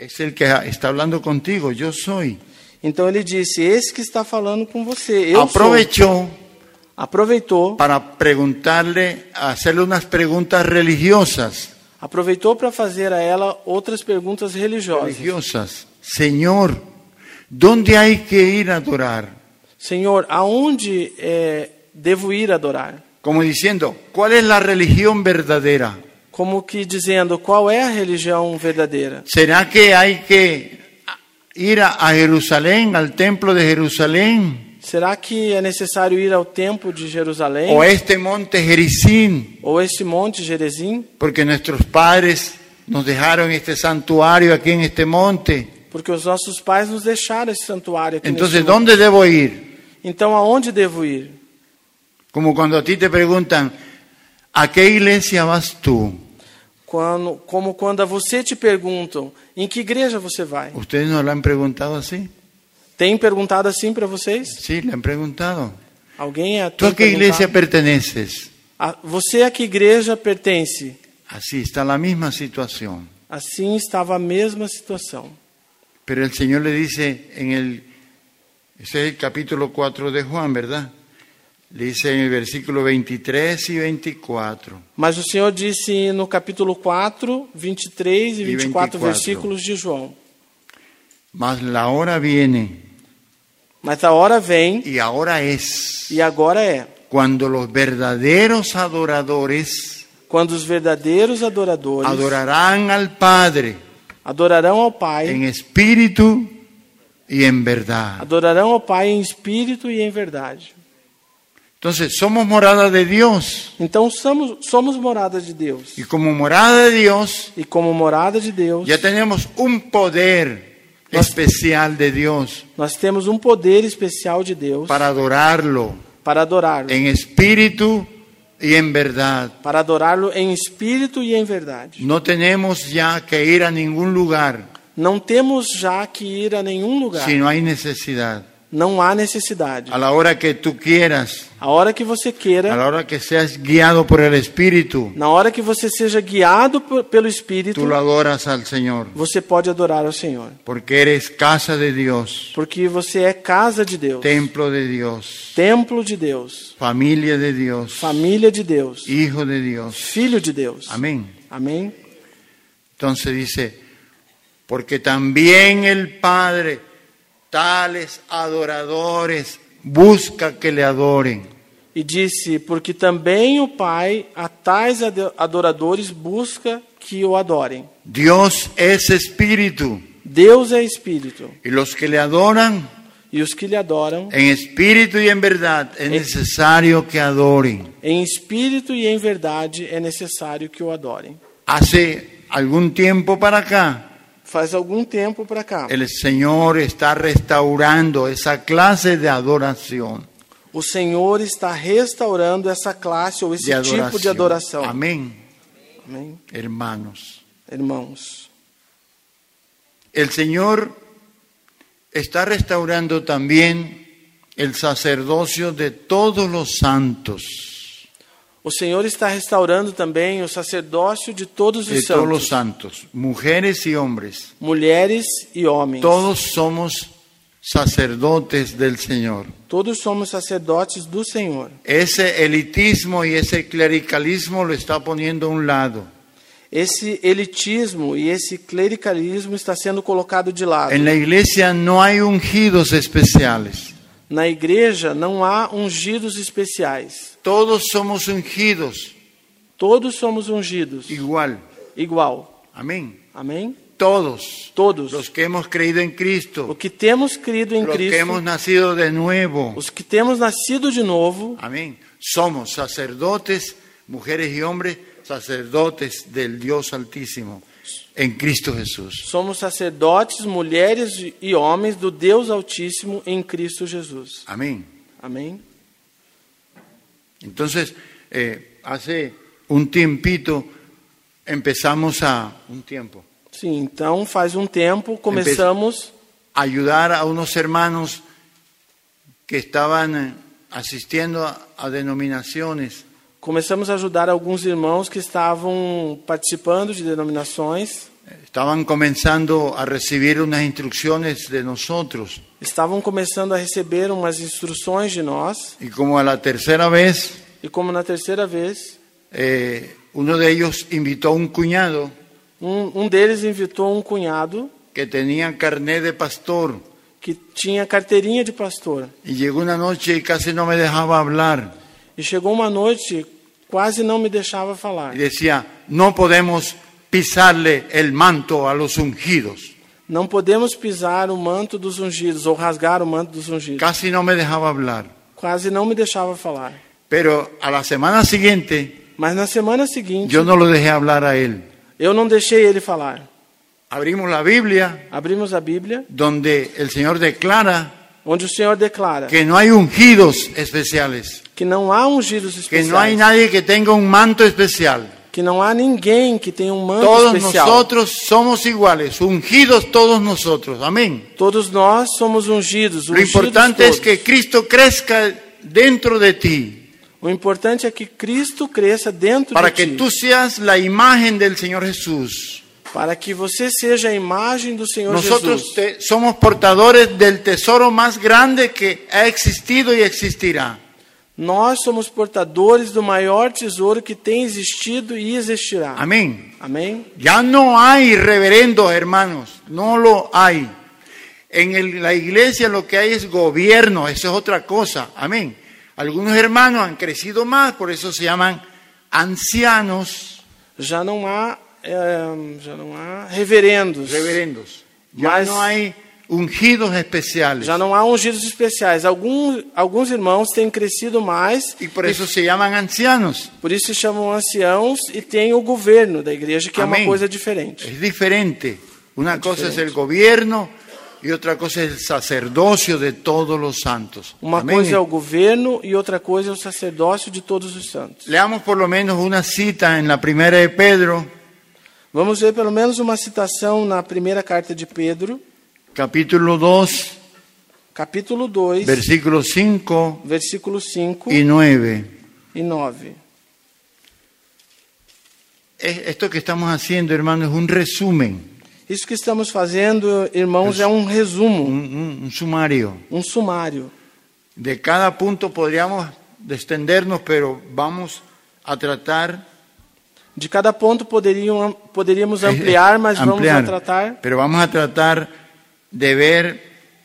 es el que está hablando contigo, yo soy. Então ele disse: esse que está falando com você, eu Aprovechó aproveitou para preguntarle, hacerle unas preguntas religiosas. para fazer a ela outras perguntas religiosas. Señor, ¿dónde hay que ir a adorar? Senhor, aonde devo ir adorar? Como diciendo, ¿cuál es la religión verdadera? Como que dizendo, qual é a religião verdadeira? ¿Será que hay que ir a Jerusalén, al templo de Jerusalén? Será que é necessário ir ao templo de Jerusalém? ¿O este monte Gerizim? Ou este monte Gerizim? Porque nuestros padres nos dejaron este santuario aquí en este monte. Porque os nossos pais nos deixaram esse santuário aqui Entonces, neste monte. ¿dónde debo ir? Então, aonde devo ir? Como cuando a ti te preguntan, ¿a qué iglesia vas tú? Como quando a você te perguntam, em que igreja você vai? ¿Ustedes no lo han preguntado así? Tem perguntado assim para vocês? Sí, le han preguntado. Alguém ¿Tú tem a qué iglesia perguntado? perteneces? Você a que igreja pertence? Así está la misma situación. Assim estava a mesma situação. Pero el Señor le dice ese es el capítulo 4 de Juan, ¿verdad? Le dice en el versículo 23 y 24. Mas o Senhor disse no capítulo 4, 23 e 24 versículos de João. Mas la hora viene, Mas a hora vem, y ahora es, e agora é, cuando los verdaderos adoradores quando os verdadeiros adoradores adorarán al Padre adorarão ao Pai, en espíritu y en verdad. adorarão ao Pai em espírito e em verdade. Entonces, somos morada de Dios. Então somos morada de Deus. Y como morada de Dios, E como morada de Deus, ya tenemos un poder especial de Dios nós temos um poder especial de Deus para adorarlo para adorá-lo. en espíritu y en verdad. Para adorá-lo em espírito e em verdade. No tenemos ya que ir a ningún lugar Não temos já que ir a nenhum lugar. si no hay necesidad. Não há necessidade. A la hora que tú quieras, A hora que você a queira, la hora que seas guiado por el Espíritu, na hora que você seja guiado pelo Espírito, tú lo adoras al Señor, você pode adorar ao Senhor. porque eres casa de Dios, Porque você é casa de Deus, templo de Dios, templo de Deus, familia de Dios, família de Deus, hijo de Dios. filho de Deus. Amén. Amém? Entonces dice, porque también el Padre tales adoradores busca que le adoren. E disse, porque também o Pai a tais adoradores busca que o adorem. Dios es espíritu, Deus é Espírito, y los que le adoran e os que lhe adoram, en espíritu y en verdad es necesario que adoren. em espírito e em verdade, é necessário que o adorem. Hace algún tiempo para acá, Faz algum tempo para cá, el Señor está restaurando esa clase de adoración. o Senhor está restaurando essa classe ou esse tipo de adoração. Amén, Amém, hermanos. irmãos. El Señor está restaurando también el sacerdocio de todos los santos. O Senhor está restaurando também o sacerdócio de todos De os todos los santos, santos, mujeres y hombres. mulheres e homens. Todos somos sacerdotes del Señor. Todos somos sacerdotes do Senhor. Ese elitismo y ese clericalismo lo está poniendo a un lado. Esse elitismo e esse clericalismo está sendo colocado de lado. En la iglesia no hay ungidos especiales. Na igreja não há ungidos especiais. Todos somos ungidos Todos somos ungidos. igual. Igual. Amén. Amém? Todos. Todos. Los que hemos creído en O Cristo. que temos crido em Los que hemos Cristo, nacido de nuevo. os que temos nascido de novo, Amén. Somos sacerdotes, mujeres y hombres, sacerdotes del Dios Altísimo en Cristo Jesús. somos sacerdotes, mulheres e homens do Deus Altíssimo em Cristo Jesus. Amén. Amém? Entonces, hace un tiempito empezamos Sim, então faz um tempo começamos a ayudar a unos hermanos que estaban asistiendo a denominaciones a ajudar alguns irmãos que estavam participando de denominações estaban comenzando a recibir unas instrucciones de nosotros. estavam começando a receber umas instruções de nós, Y como a la tercera vez, e como na terceira vez, uno de ellos invitó a un cuñado um deles invitou um cunhado que tenía carné de pastor. que tinha carteirinha de pastor. Y llegó una noche y casi no me dejaba hablar. E chegou uma noite, quase não me deixava falar. Y decía, no podemos pisarle el manto a los ungidos. Não podemos pisar o manto dos ungidos, ou rasgar o manto dos ungidos. Casi no me dejaba hablar. Quase não me deixava falar. Pero a la semana siguiente, Mas na semana seguinte, yo no lo dejé hablar a él. eu não deixei ele falar. Abrimos la Biblia, Abrimos a Bíblia, donde el Señor declara onde o Senhor declara que no hay ungidos especiales, que não há ungidos que especiais, no hay nadie que tenga un manto especial. que não há ninguém que tenha um manto Todos especial. nosotros somos iguales, ungidos todos nosotros. Amén. Todos nós somos ungidos, Lo ungidos importante todos. es que Cristo crezca dentro de ti, O importante é que Cristo cresça dentro para de que ti, tú seas la imagen del Señor Jesús. para que você seja a imagem do Senhor Nosotros Jesus. somos portadores del tesoro más grande que ha existido y existirá. Nós somos portadores do maior tesouro que tem existido e existirá. Amén. Amém? Ya no hay reverendos, hermanos, no lo hay. En la iglesia lo que hay es gobierno, eso es otra cosa. Amén. Algunos hermanos han crecido más, por eso se llaman ancianos, Já não há reverendos. reverendos. Ya Mas- no hay ungidos especiales. Já não há ungidos especiais. Alguns irmãos têm crescido mais, Y por eso se llaman ancianos. por isso se chamam anciãos, e tem o governo da igreja, que é Amém. uma coisa diferente. Es diferente. Una cosa es el gobierno y otra cosa es el sacerdocio de todos los santos. Uma Amén. coisa é o governo e outra coisa é o sacerdócio de todos os santos. Leamos por lo menos una cita en la primera de Pedro, Vamos ver pelo menos uma citação na primeira carta de Pedro, capítulo 2, capítulo 2, versículos 5 versículo 5 y 9. e 9. Esto que estamos haciendo, hermanos, es un resumen, Isso que estamos fazendo, irmãos, é um resumo, un sumario. um sumário. De cada punto podríamos extendernos, pero vamos a tratar De cada ponto poderíamos ampliar, mas vamos a tratar, pero vamos a tratar de ver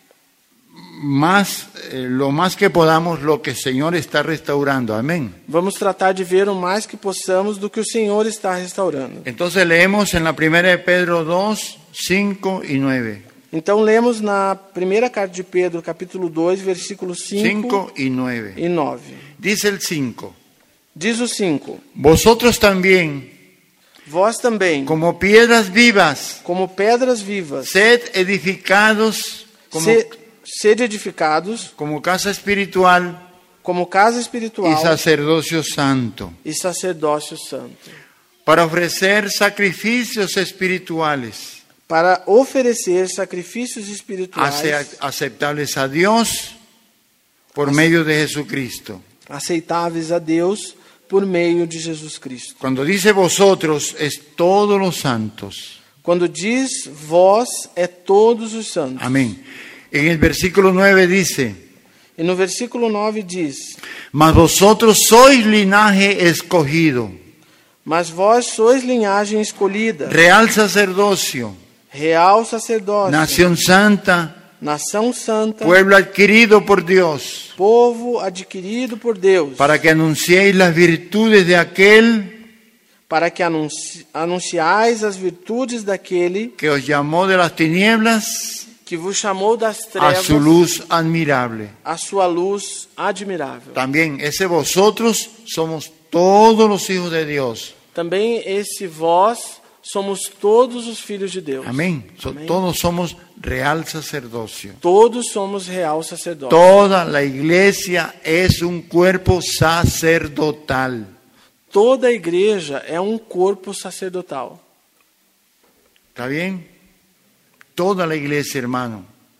más, lo más que podamos, lo que el Señor está restaurando. Amén. vamos tratar de ver o mais que possamos do que o Senhor está restaurando. Entonces leemos en la primera de Pedro 2, 5 y 9. Então lemos na primeira carta de Pedro, capítulo 2, versículos 5 5 y 9. e 9. Dice el 5. Diz o 5: Vosotros también, Vós também, como piedras vivas, como pedras vivas, sed edificados sede edificados como casa espiritual como casa y espiritual sacerdocio santo, e sacerdócio santo, para ofrecer sacrificios espirituales para oferecer sacrifícios espirituais aceptables a Dios por medio de Jesucristo. aceitáveis a Deus por meio de Jesus Cristo. Cuando dice vosotros, es todos los santos. Quando diz vós, é todos os santos. Amén. En el versículo 9 dice, E no versículo 9 diz: mas vosotros sois linaje escogido, Mas vós sois linhagem escolhida, real sacerdocio, real sacerdócio, nación santa, nação santa, pueblo adquirido por Dios, povo adquirido por Deus, para que anunciéis las virtudes de aquel para que anunciais as virtudes daquele que os llamó de las tinieblas que vos chamou das a trevas su luz admirable. a sua luz admirável. También ese vosotros somos todos los hijos de Dios. Também esse vós somos todos os filhos de Deus. Amén. Amén. Todos somos real sacerdocio. Todos somos real sacerdócio. Toda la iglesia es un cuerpo sacerdotal. Toda a igreja é um corpo sacerdotal. ¿Está bien? Toda la iglesia, hermano.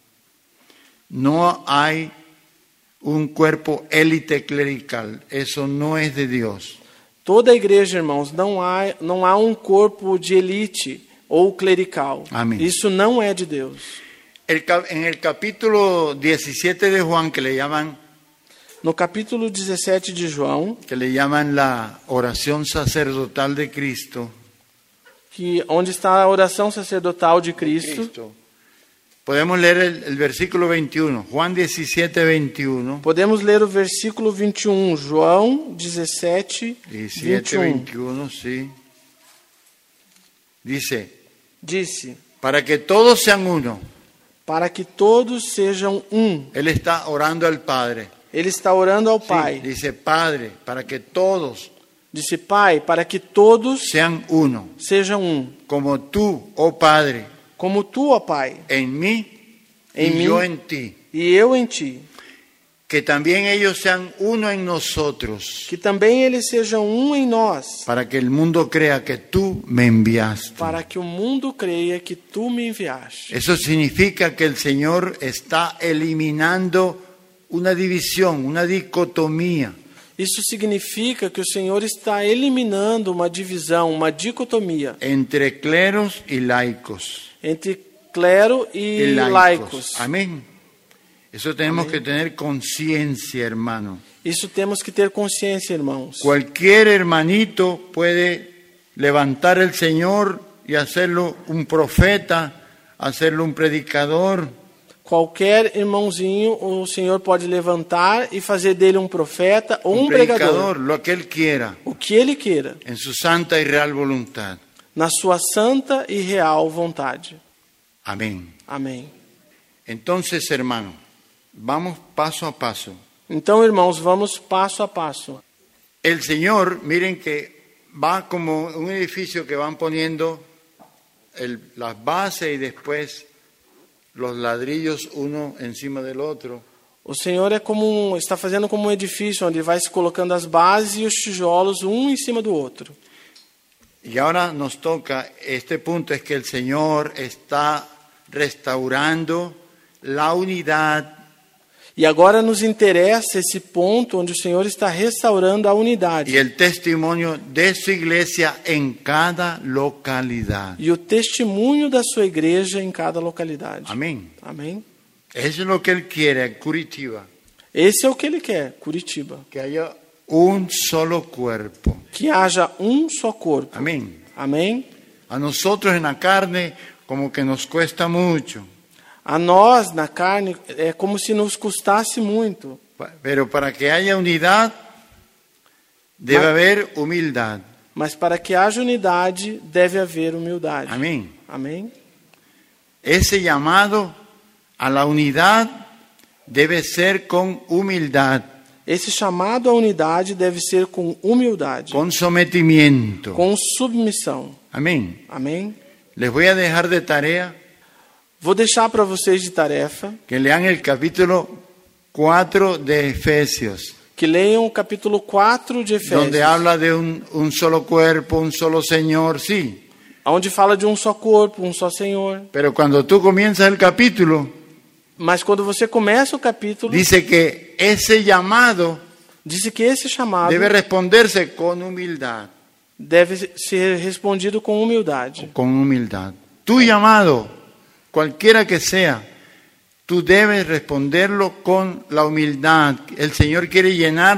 No hay un cuerpo élite clerical. Eso no es de Dios. Toda a igreja, irmãos, não há um corpo de elite ou clerical. Amém. Isso não é de Deus. En el capítulo 17 de Juan, que le llaman No capítulo 17 de João, la oración sacerdotal de Cristo, onde está a oração sacerdotal de Cristo, podemos leer el versículo 21, Juan 17, 21. podemos ler o versículo 21, João 17, 17, 21. 21, sí. Dice, Disse, para que todos sean uno. para que todos sejam um. Él está orando al Padre. Ele está orando ao Sí, Pai. dice, Padre, para que todos Disse, Pai, para que todos sean uno, sejam um. como tú, oh Padre, Como tu, ó Pai, en mí En y mí. yo en ti. e eu em ti. Que también ellos sean uno en nosotros, Que também eles sejam um em nós, para que el mundo crea que tú me enviaste. para que o mundo creia que tu me enviaste. Eso significa que el Señor está eliminando una división, una dicotomía Isso significa que o Senhor está eliminando uma divisão, uma dicotomia entre cleros y laicos. entre clero e laicos. Amén. Eso tenemos que tener conciencia, hermano. Isso temos que ter consciência, irmãos. Cualquier hermanito puede levantar el Señor y hacerlo un profeta, hacerlo un predicador. Qualquer irmãozinho, o Senhor pode levantar e fazer dele um profeta ou um pregador. Lo que Él quiera, O que ele queira, en su santa y real voluntad. na sua santa e real vontade. Amén. Amém. Entonces, hermano, vamos paso a paso. Então, irmãos, vamos passo a passo. El Señor, miren que va como un edificio que van poniendo las bases y después los ladrillos uno encima del otro. O Senhor está fazendo como um edifício onde vai se colocando as bases e os tijolos um em cima do outro. Y ahora nos toca este punto, es que el Señor está restaurando la unidad. E agora nos interessa esse ponto onde o Senhor está restaurando a unidade Y el testimonio de su iglesia en cada localidad. e o testemunho da sua igreja em cada localidade. Amén. Amém? Eso es lo que Él quiere en Curitiba, Esse é o que ele quer, Curitiba. que haya un solo cuerpo. Que haja um só corpo. Amén. Amém? A nosotros en la carne como que nos cuesta mucho, A nós, na carne, é como se nos custasse muito. pero para que haya unidad debe haber humildad. Mas para que haja unidade, deve haver humildade. Amén. Amém? Ese llamado a la unidad debe ser con humildad, Esse chamado à unidade deve ser com humildade, con sometimiento. com submissão. Amén. Amém? Les voy a dejar de tarea Vou deixar para vocês de tarefa que lean el capítulo 4 de Efesios, que leiam o capítulo 4 de Efésios, donde habla de un solo cuerpo, un solo Señor, sí. onde fala de um só corpo, um só Senhor. Pero cuando tú comienzas el capítulo, Mas quando você começa o capítulo, dice que ese llamado diz que esse chamado debe responderse con humildad. deve ser respondido com humildade. Con humildad. Tu llamado, cualquiera que sea, tú debes responderlo con la humildad. El Señor quiere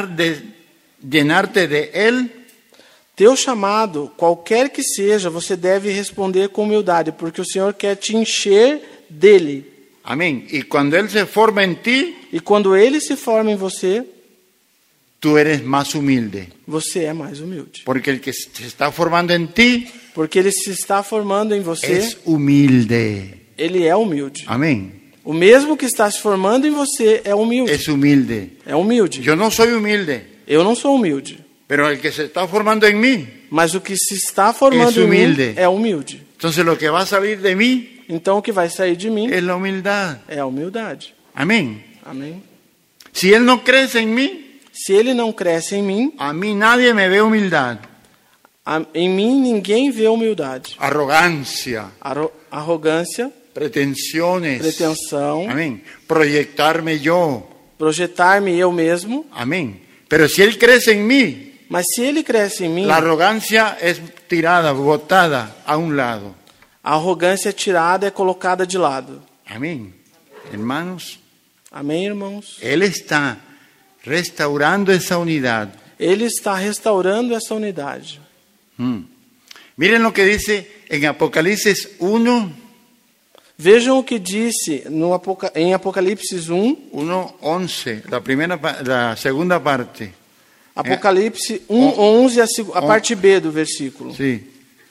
llenarte de Él Teu chamado, qualquer que seja, você deve responder com humildade, porque o Senhor quer te encher dele. Amén. Y cuando Él se forma en ti, E quando ele se forma em você, tú eres más humilde. você é mais humilde. Porque el que se está formando en ti Porque ele se está formando em você, es humilde. ele é humilde. Amén. O mesmo que está se formando em você é humilde. Es humilde. É humilde. Yo no soy humilde, Eu não sou humilde. pero el que se está formando en mí, Mas o que se está formando em mim humilde. é humilde. entonces lo que va a salir de mí Então o que vai sair de mim es la humildad. é a humildade. Amén. Amém? Si Él no crece en mí, Se ele não cresce em mim, a mí nadie me ve humildad. em mim ninguém vê humildade. Arrogancia, Arrogância, pretensiones. pretensão, Amén. Proyectarme yo. projetar-me eu mesmo. Amén. Pero si Él crece en mí, Mas se ele cresce em mim, la arrogancia es tirada, botada a un lado. A arrogância é tirada, é colocada de lado. Amén. Hermanos, Amém, irmãos? Él está restaurando esa unidad. Ele está restaurando essa unidade. Miren lo que dice en Apocalipsis 1, Vejam o que disse em Apocalipse 1:11, la segunda parte. Apocalipse 1:11, a parte B do versículo. Sí.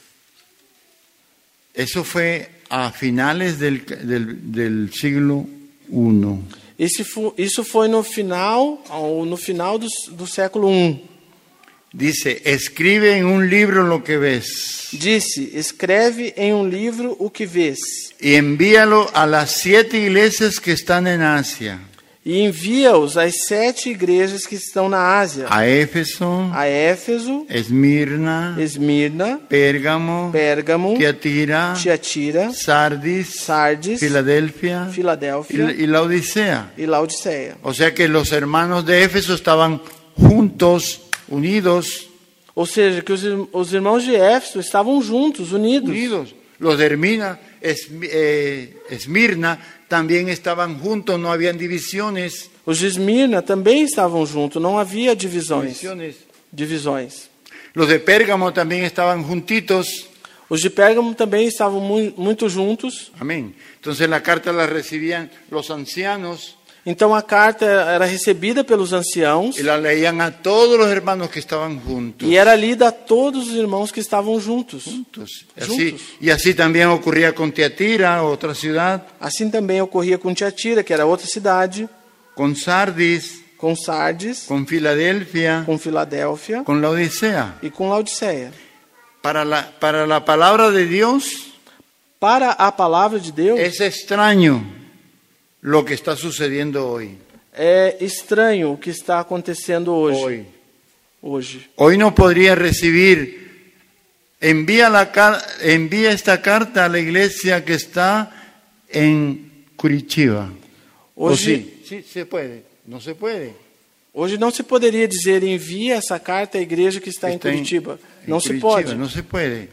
Eso fue a finales del siglo I. Isso foi no final do século I. Dice, escribe en un libro lo que ves Disse, escreve em um livro o que vês y envíalo a las 7 iglesias que están en Asia. e envia-os às 7 igrejas que estão na Ásia. A Éfeso, A Éfeso, Esmirna, Esmirna, Pérgamo, Pérgamo, Tiatira, Tiatira, Sardis, Sardes, Filadelfia Filadélfia y Laodicea. e Laodiceia. O sea que los hermanos de Éfeso estaban juntos, unidos. Ou seja, que os irmãos de Éfeso estavam juntos, unidos. Los de Esmirna también estaban juntos, no habían divisiones. Os de Esmirna também estavam juntos, não havia divisões. Los de Pérgamo también estaban juntitos. Os de Pérgamo também estavam muito juntos. Amén. Entonces la carta la recibían los ancianos Então a carta era recebida pelos anciãos y la leían a todos los hermanos que estaban juntos. e era lida a todos os irmãos que estavam juntos. Y así también ocurría con Tiatira, otra ciudad, Assim também ocorria com Tiatira, que era outra cidade, con Sardis, com Sardes, con Filadelfia, com Filadélfia con Laodicea. e com Laodiceia. Para la palabra de Dios Para a palavra de Deus, es extraño lo que está sucediendo hoy. é estranho o que está acontecendo hoje. Hoy no podría recibir, envía esta carta a la iglesia que está en Curitiba. ¿O sí? Sí, se puede. No se puede. Hoje não se poderia dizer envie essa carta à igreja que está em Curitiba. Não se pode. No se puede.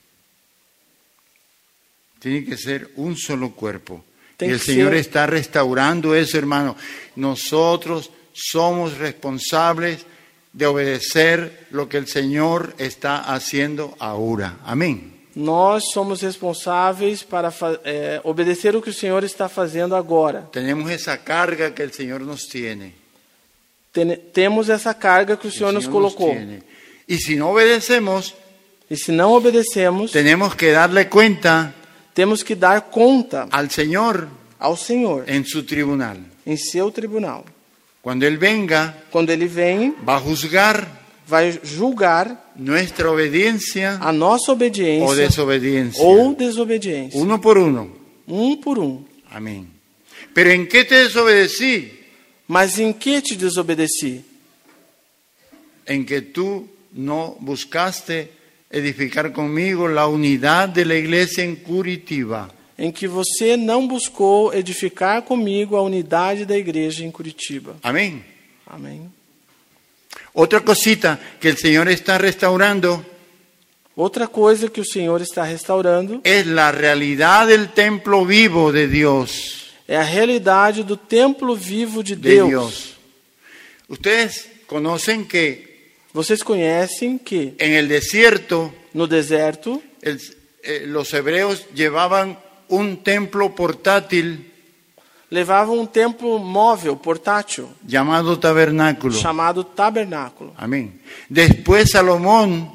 Tiene que ser un solo cuerpo. Y el Señor está restaurando eso, hermano. Nosotros somos responsables de obedecer lo que el Señor está haciendo ahora. Amén. Nós somos responsáveis para obedecer o que o Senhor está fazendo agora. Tenemos esa carga que el Señor nos tiene. Temos essa carga que o Senhor nos colocou. Y si no obedecemos, e se não obedecemos, tenemos que darle cuenta temos que dar conta al Señor ao Senhor en su tribunal. Em seu tribunal. Cuando Él venga, quando Ele vem, vai julgar nuestra obediencia a nossa obediência ou desobediência. Uno por uno. Por um. Amén. Pero ¿en qué te desobedecí? Mas em que te desobedeci? En que tú no buscaste edificar conmigo la unidad de la iglesia en Curitiba. Em que você não buscou edificar comigo a unidade da igreja em Curitiba. Amén. Amém. Otra cosita que el Señor está restaurando. Outra coisa que o Senhor está restaurando es la realidad del templo vivo de Dios. É a realidade do templo vivo de Deus. Ustedes conocen que vocês conhecem que en el desierto, no deserto, los hebreos llevaban un templo portátil, levavam templo móvel, portátil, chamado tabernáculo. Amén. Después Salomón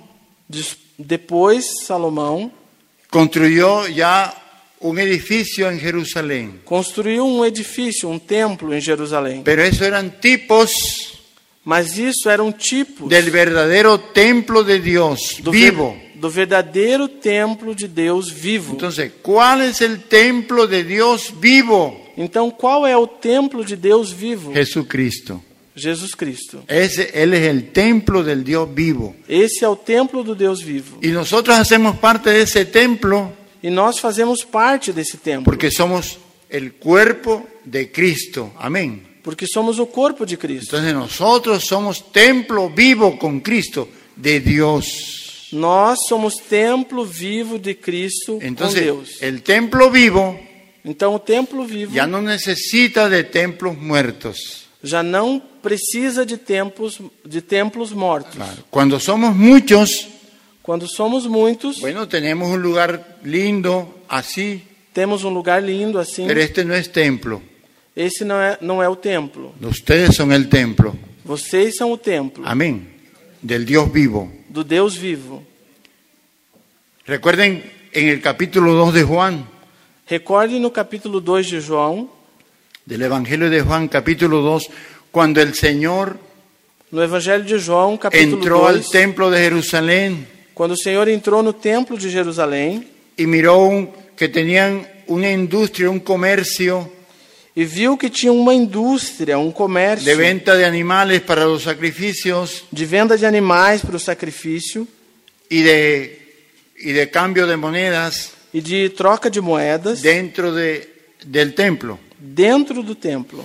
construyó ya un edificio en Jerusalén. Construiu um edifício, templo em Jerusalém. Pero eso eran tipos. Mas isso eram tipos del verdadero templo de Dios vivo. Do verdadeiro templo de Deus vivo. Entonces, ¿cuál es el templo de Dios vivo? Então, qual é o templo de Deus vivo? Jesucristo. Jesus Cristo. Él es el templo del Dios vivo. Esse é o templo do Deus vivo. Y nosotros hacemos parte de ese templo. E nós fazemos parte desse templo. Porque somos el cuerpo de Cristo. Amén. Porque somos o corpo de Cristo. Entonces nosotros somos templo vivo con Cristo de Dios. Nós somos templo vivo de Cristo com Entonces, Deus. el templo vivo Então o templo vivo ya no necesita de templos muertos. já não precisa de templos mortos. Claro. Cuando somos muchos, Quando somos muitos, bueno, tenemos un lugar lindo así, temos um lugar lindo assim. pero este no es templo. Esse não é o templo. Ustedes son el templo. Vocês são o templo Amén. Del Dios vivo. do Deus vivo. Recuerden en el capítulo 2 de Juan, Recorde no capítulo 2 de João, del Evangelio de Juan, capítulo 2, cuando el Señor no Evangelho de João, capítulo entró al 2, templo de Jerusalén quando o Senhor entrou no templo de Jerusalém y miró que tenían una industria, un comercio e viu que tinha uma indústria, um comércio de venta de animales para los sacrificios de venda de animais para o sacrifício y de cambio de monedas e de troca de moedas dentro del templo. dentro do templo.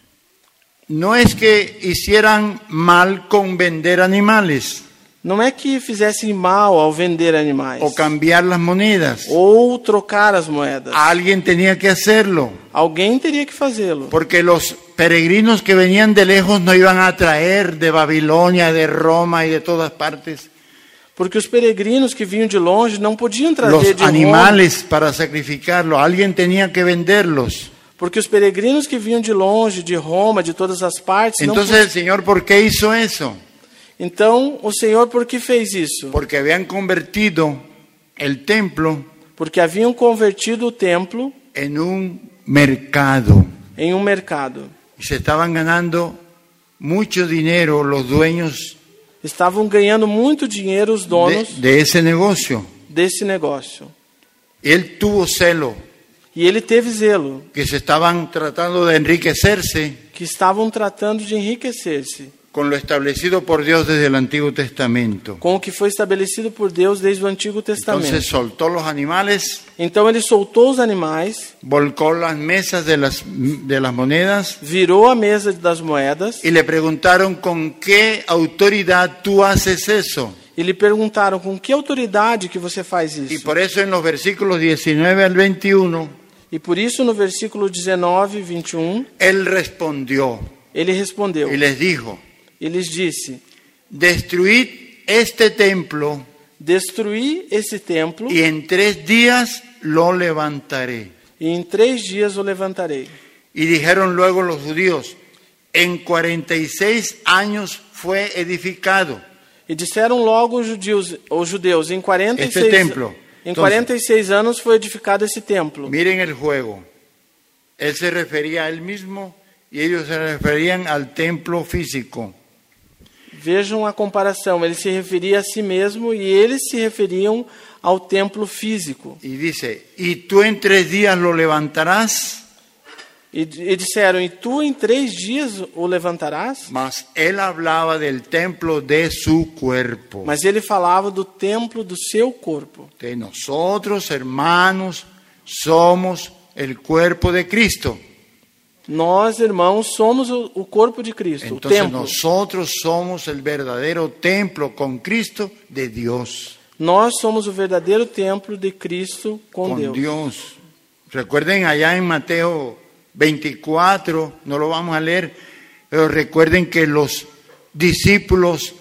No es que hicieran mal con vender animales Não é que fizessem mal ao vender animais o cambiar las monedas. ou trocar as moedas. Alguien tenía que hacerlo, Alguém teria que fazê-lo. porque los peregrinos que venían de lejos no iban a traer de Babilonia, de Roma y de todas partes Porque os peregrinos que vinham de longe não podiam trazer los de Roma. animales para sacrificarlo. Alguien tenía que venderlos. Porque os peregrinos que vinham de longe, de Roma, de todas as partes, não Entonces el Señor, ¿por qué hizo eso? Então, o Senhor por que fez isso? Porque habían convertido el templo Porque haviam convertido o templo en un mercado em um mercado. y se estaban ganando mucho dinero los dueños Estavam ganhando muito dinheiro os donos de ese negocio. desse negócio. Él tuvo celo, E ele teve zelo, que se estaban tratando de enriquecerse que estavam tratando de enriquecer-se con lo establecido por Dios desde el Antiguo Testamento. com o que foi estabelecido por Deus desde o Antigo Testamento. Entonces soltó los animales, Então ele soltou os animais, volcó las mesas de las monedas virou a mesa das moedas y le preguntaron: ¿con qué autoridad tú haces eso? e lhe perguntaram: com que autoridade que você faz Y isso? por eso en los versículos 19 al 21, E por isso no versículo 19 e 21, él respondió ele respondeu y les dijo: e lhes disse: destruid este templo destruí esse templo y en 3 días lo levantaré. e em 3 dias o levantarei. Y dijeron luego los judíos: en 46 años fue edificado. E disseram logo os judeus em 46, Este templo. em Entonces, 46 anos foi edificado esse templo. Miren el juego. Él se refería a él mismo y ellos se referían al templo físico. Vejam a comparação, ele se referia a si mesmo e eles se referiam ao templo físico. Y dice: y tú en 3 días lo levantarás. E disseram: e tu em 3 dias o levantarás? Mas él hablaba del templo de su cuerpo. Mas ele falava do templo do seu corpo. De nosotros, hermanos, somos el cuerpo de Cristo. Nós, irmãos, somos o corpo de Cristo, o Entonces templo. nosotros somos el verdadero templo con Cristo de Dios. Nós somos o verdadeiro templo de Cristo com Con Deus. Dios. Recuerden allá en Mateo 24, no lo vamos a leer, pero recuerden que los discípulos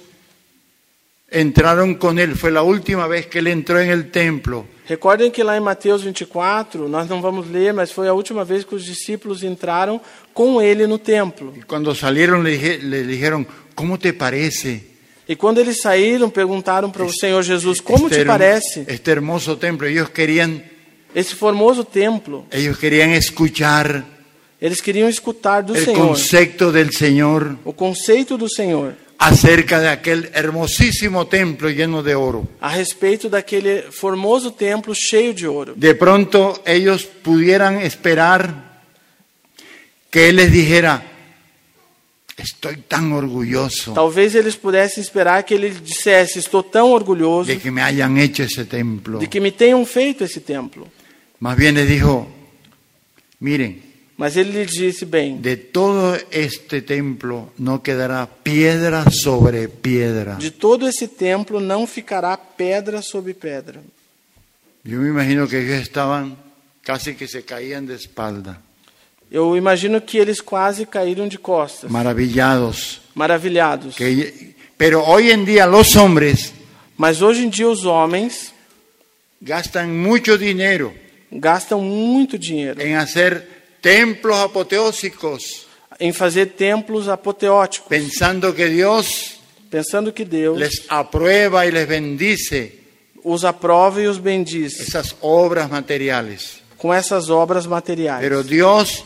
entraron con él. Fue la última vez que él entró en el templo. Recordem que lá em Mateus 24, nós não vamos ler, mas foi a última vez que os discípulos entraram com ele no templo. Y cuando salieron le dijeron: ¿cómo te parece E quando eles saíram, perguntaram para o Senhor Jesus: como te parece este hermoso templo? Ellos querían esse formoso templo? escuchar Eles queriam escutar do el Senhor, concepto del Señor o conceito do Senhor, acerca de aquel hermosísimo templo lleno de oro. a respeito daquele formoso templo cheio de ouro. De pronto ellos pudieran esperar que él les dijera: estoy tan orgulloso Talvez eles pudessem esperar que ele dissesse: estou tão orgulhoso de que me hayan hecho ese templo. de que me tenham feito esse templo. Más bien les dijo: miren, Mas ele lhe disse bem: de todo este templo no quedará piedra sobre piedra. de todo esse templo não ficará pedra sobre pedra. Yo me imagino que ellos estaban casi que se caían de espalda, Eu imagino que eles quase caíram de costas, maravillados. maravilhados. Pero hoy en día los hombres Mas hoje em dia os homens gastan mucho dinero gastam muito dinheiro en hacer templos apoteósicos, em fazer templos apoteóticos, pensando que Dios pensando que Deus les aprueba y les bendice os aprova e os bendiz esas obras materiales. com essas obras materiais. Pero Dios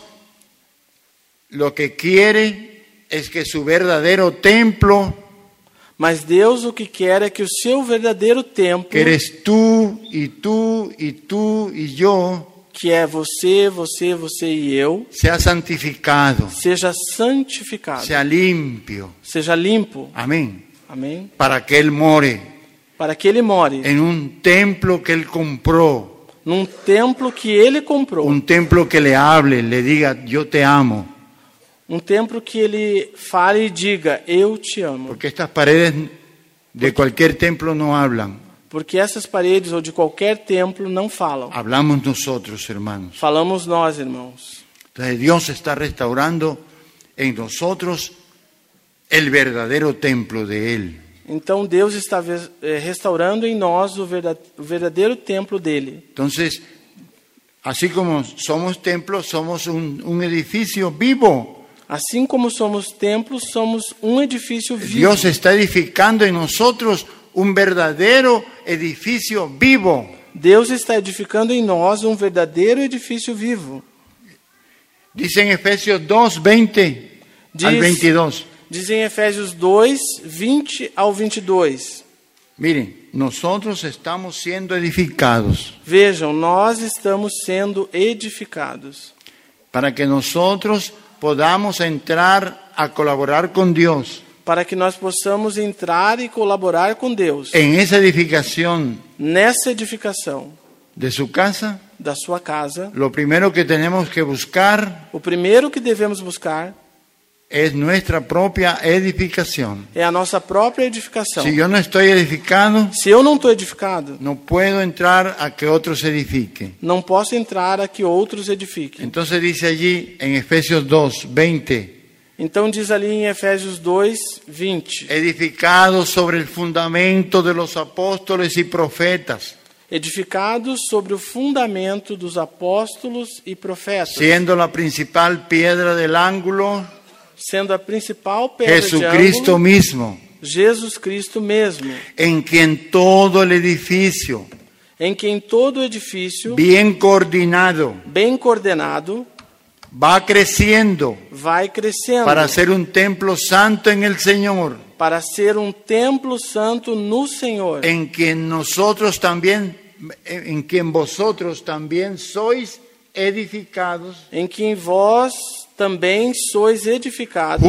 lo que quiere es que su verdadero templo, Mas Deus o que quer é que o seu verdadeiro templo, que eres tú y tú y tú y yo, que é você, você, você e eu, sea santificado, seja santificado, sea limpio. seja limpo. Amén. Amém? Para que Él more Para que ele more en un templo que Él compró, num templo que ele comprou, un templo que le hable, le diga, yo te amo. um templo que ele fale e diga: eu te amo. Porque estas paredes de cualquier templo no hablan. Porque essas paredes ou de qualquer templo não falam. Hablamos nosotros, hermanos. Falamos nós, irmãos. Entonces Dios está restaurando en nosotros el verdadero templo de Él. Então Deus está restaurando em nós o verdadeiro templo dele. Entonces, así como somos templos, somos un edificio vivo. Assim como somos templos, somos um edifício vivo. Dios está edificando en nosotros un verdadero edificio vivo. Deus está edificando em nós um verdadeiro edifício vivo. Dice en Efesios 2, 20 al 22. Diz em Efésios 2, 20 ao 22. Miren, nosotros estamos siendo edificados Vejam, nós estamos sendo edificados para que nosotros podamos entrar a colaborar con Dios para que nós possamos entrar e colaborar com Deus en esa edificación nessa edificação de su casa. da sua casa. Lo primero que tenemos que buscar O primeiro que devemos buscar es nuestra propia edificación. é a nossa própria edificação. Si yo no estoy edificado, Se eu não estou edificado, no puedo entrar a que otros edifiquen. não posso entrar a que outros edifiquem. Entonces dice allí en Efesios 2, 20, Então diz ali em Efésios 2, 20. edificados sobre el fundamento de los apóstoles y profetas, Edificados sobre o fundamento dos apóstolos e profetas, siendo la principal piedra del ángulo sendo a principal pedra de Jesucristo ângulo mismo, Jesus Cristo mesmo, en quien todo el edificio, em quem todo o edifício, bien coordinado, bem coordenado, va creciendo vai crescendo para ser un templo santo en el Señor, para ser um templo santo no Senhor, en quien nosotros también, en quien vosotros también sois edificados em quem vós também sois edificados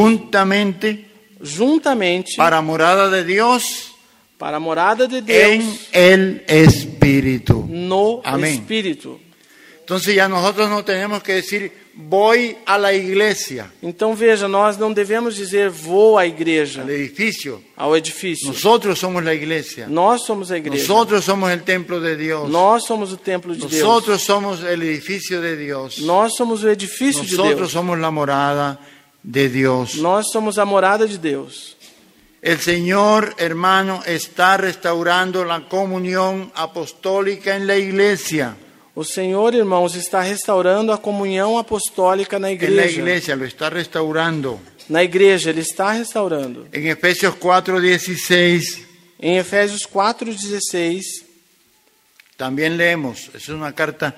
juntamente para morada de Dios para a morada de en Deus el Espíritu. no Amén. Espírito. Entonces ya nosotros no tenemos que decir voy a la iglesia, Então veja, nós não devemos dizer vou à igreja, al edificio. ao edifício. Nosotros somos la iglesia. Nós somos a igreja. Nosotros somos el templo de Dios. Nós somos o templo de Deus. Nosotros somos el edificio de Dios. Nós somos o edifício de Nosotros Deus. somos la morada de Dios. Nós somos a morada de Deus. El Señor, hermano, está restaurando la comunión apostólica en la iglesia. O Senhor, irmãos, está restaurando a comunhão apostólica na En la igreja. iglesia lo está restaurando. Na igreja, Ele está restaurando. En Efesios 4:16 Em Efésios 4:16, también leemos, es una carta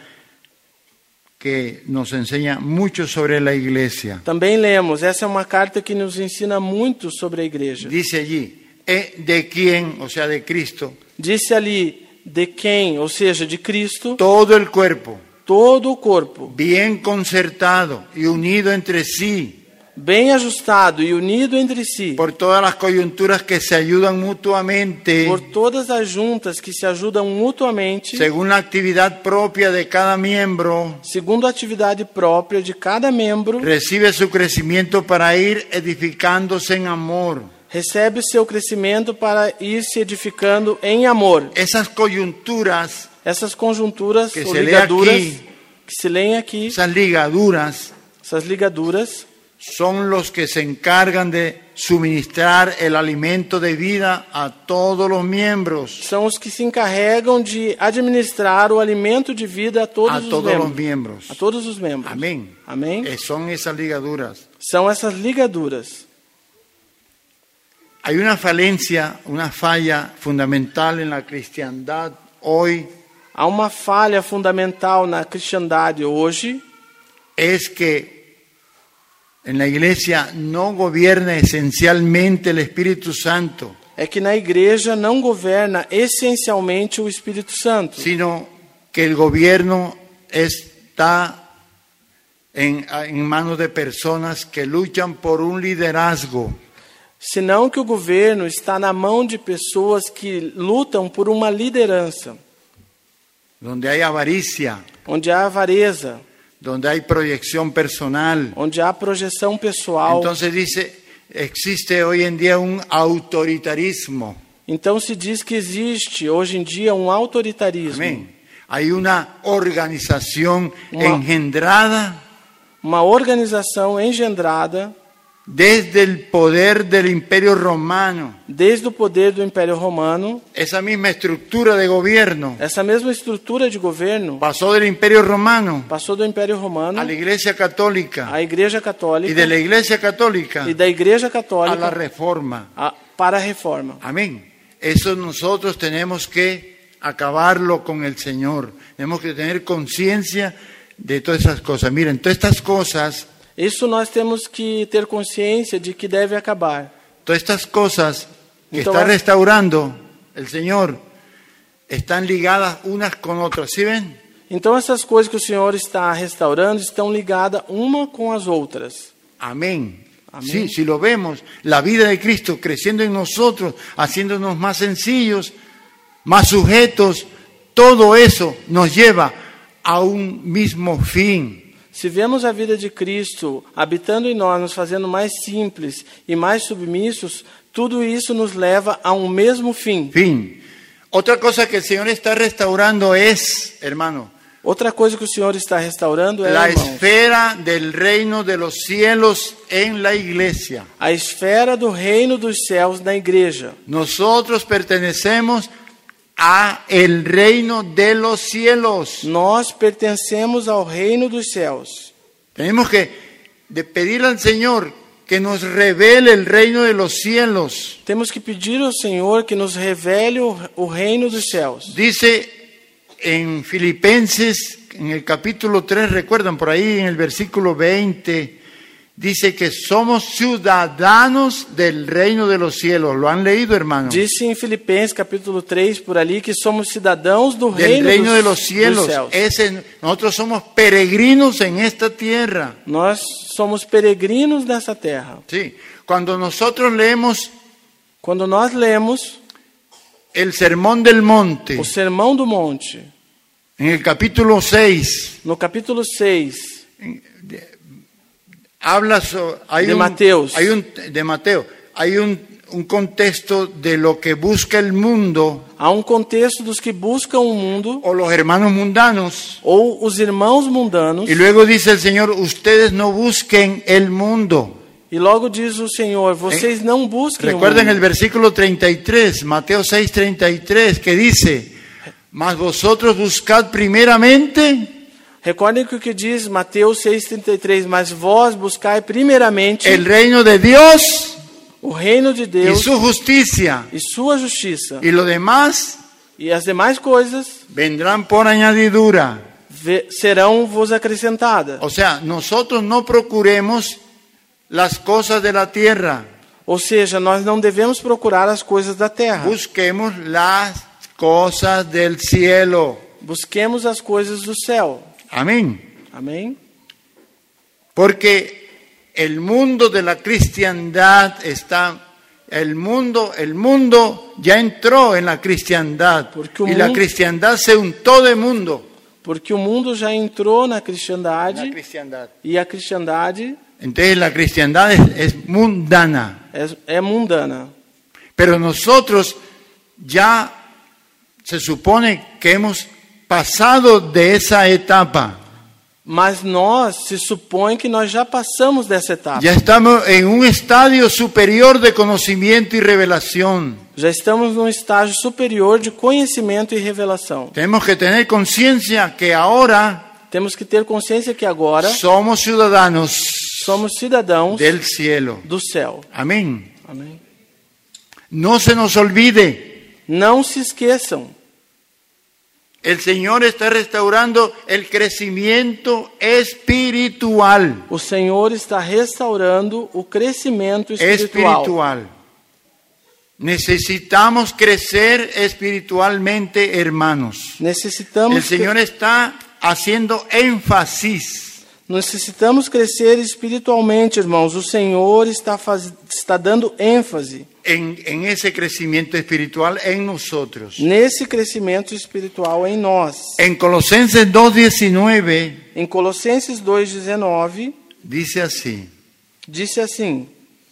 que nos enseña mucho sobre la iglesia. também lemos. Essa é uma carta que nos ensina muito sobre a igreja. Dice allí, de quién, o sea, de Cristo, Disse ali, de quem, ou seja, de Cristo, todo el cuerpo, todo o corpo, bien concertado y unido entre sí, bem ajustado e unido entre si, por todas las coyunturas que se ayudan mutuamente, por todas as juntas que se ajudam mutuamente, según la actividad propia de cada miembro, segundo a atividade própria de cada membro, recibe su crecimiento para ir edificándose en amor. recebe seu crescimento para ir se edificando em amor. Esas coyunturas, Essas conjunturas que ou se lê ligaduras aqui, que se leem aqui, esas ligaduras, essas ligaduras son los que se encargan de suministrar el alimento de vida a todos los miembros. são os que se encarregam de administrar o alimento de vida a todos A os todos membros. los miembros. A todos os membros. Amén. Amém? Son esas ligaduras. São essas ligaduras. Hay una falencia, una falla fundamental en la cristiandad hoy, Há uma falha fundamental na cristandade hoje, es que en la iglesia no gobierna esencialmente el Espíritu Santo, é que na igreja não governa essencialmente o Espírito Santo, sino que el gobierno está en manos de personas que luchan por un liderazgo. senão que o governo está na mão de pessoas que lutam por uma liderança, Donde hay avaricia, onde há avareza, donde hay proyección personal. onde há projeção pessoal. Entonces dice, existe hoy en día un autoritarismo. Então se diz que existe hoje em dia um autoritarismo, Amén. Hay una organización Uma- engendrada uma organização engendrada desde el poder del Imperio Romano. desde o poder do Império Romano. Esa misma estructura de gobierno Essa mesma estrutura de governo pasó del Imperio Romano passou do Império Romano a la Iglesia Católica à Igreja y Católica de la Iglesia Católica e da Igreja a la Católica Reforma. para a Reforma. Amén. Eso nosotros tenemos que acabarlo con el Señor. Tenemos que tener conciencia de todas esas cosas. Miren, todas estas cosas, Isso nós temos que ter consciência de que deve acabar. todas estas cosas que Entonces- está restaurando el Señor están ligadas unas con otras. ¿Sí ven? Então essas coisas que o Senhor está restaurando estão ligadas uma com as outras. Amén. Amén. Sí, si lo vemos, la vida de Cristo creciendo en nosotros, haciéndonos más sencillos, más sujetos, todo eso nos lleva a un mismo fin. Se vemos a vida de Cristo habitando em nós, nos fazendo mais simples e mais submissos, tudo isso nos leva a um mesmo fim. Fin. Otra cosa que el Señor está restaurando es, hermano, Outra coisa que o Senhor está restaurando é, la irmãos, esfera del reino de los cielos en la iglesia. a esfera do reino dos céus na igreja. Nosotros pertenecemos a el reino de los cielos. Nós pertencemos ao reino dos céus. Tenemos que pedir al Señor que nos revele el reino de los cielos. Temos que pedir ao Senhor que nos revele o reino dos céus. Dice en Filipenses, en el capítulo 3, recuerdan por ahí en el versículo 20, dice que somos ciudadanos del reino de los cielos. ¿Lo han leído, hermano? Disse em Filipenses capítulo 3 por ali que somos cidadãos do Del reino de los dos cielos. céus. Nosotros somos peregrinos en esta tierra. Nós somos peregrinos nessa terra. Sí. Cuando nosotros leemos Quando nós lemos el Sermón del Monte, o Sermão do Monte, en el capítulo 6, no capítulo 6 habla de Mateus. de Mateo, hay un contexto de lo que busca el mundo há um contexto dos que buscam o mundo o los hermanos mundanos. ou os irmãos mundanos. Y luego dice el Señor, ustedes no busquen el mundo. E logo diz o Senhor, vocês não busquem o Recuerden el mundo. versículo 33, Mateo 6:33, que dice, mas vosotros buscad primeramente Recordem que o que diz Mateus 6,33, mas vós buscai primeiramente el reino de Dios o reino de y Deus su justicia, e sua justiça. y lo demás E as demais coisas vendrán por añadidura. serão vos acrescentadas. O sea, nosotros no procuremos las cosas de la tierra, Ou seja, nós não devemos procurar as coisas da terra. busquemos las cosas del cielo. Busquemos as coisas do céu. Amén. Amém? Porque el mundo de la cristiandad el mundo ya entró en la cristiandad y la cristiandad se untó de mundo. Porque o mundo já entrou na cristiandade e a cristiandade entonces la cristiandad es mundana. É mundana. Pero nosotros ya se supone que hemos pasado de esa etapa. Mas se supõe que nós já passamos dessa etapa. Ya estamos en un estadio superior de conocimiento y revelación. Já estamos num estágio superior de conhecimento e revelação. Tenemos que tener conciencia que ahora Temos que ter consciência que agora somos cidadãos del cielo. do céu. Amén. Amém. No se nos olvide. Não se esqueçam. El Señor está restaurando el crecimiento espiritual. O Senhor está restaurando o crescimento espiritual. Necesitamos crecer espiritualmente, hermanos. Necessitamos El Señor está haciendo énfasis. Necessitamos crescer espiritualmente, irmãos. O Senhor está dando ênfase En ese crecimiento espiritual en nosotros. nesse crescimento espiritual em nós. En Colosenses 2:19 Em Colossenses 2:19 dice así: disse assim: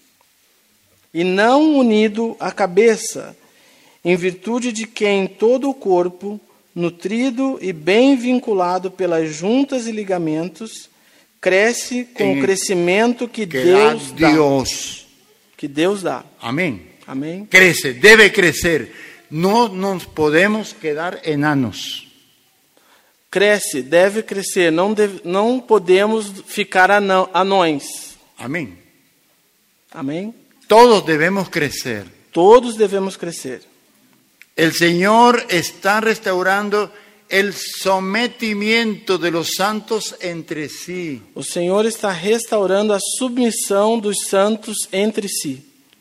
e não unido à cabeça, em virtude de quem todo o corpo, nutrido e bem vinculado pelas juntas e ligamentos, cresce com o crescimento que Deus dá. Que Deus dá. Amén. Amém. Crece, debe crecer. No nos podemos quedar enanos. Cresce, deve crescer. Não podemos ficar anões. Amén. Amém. Todos debemos crecer. Todos devemos crescer. El Señor está restaurando el sometimiento de los santos entre sí. O Senhor está restaurando a submissão dos santos entre si.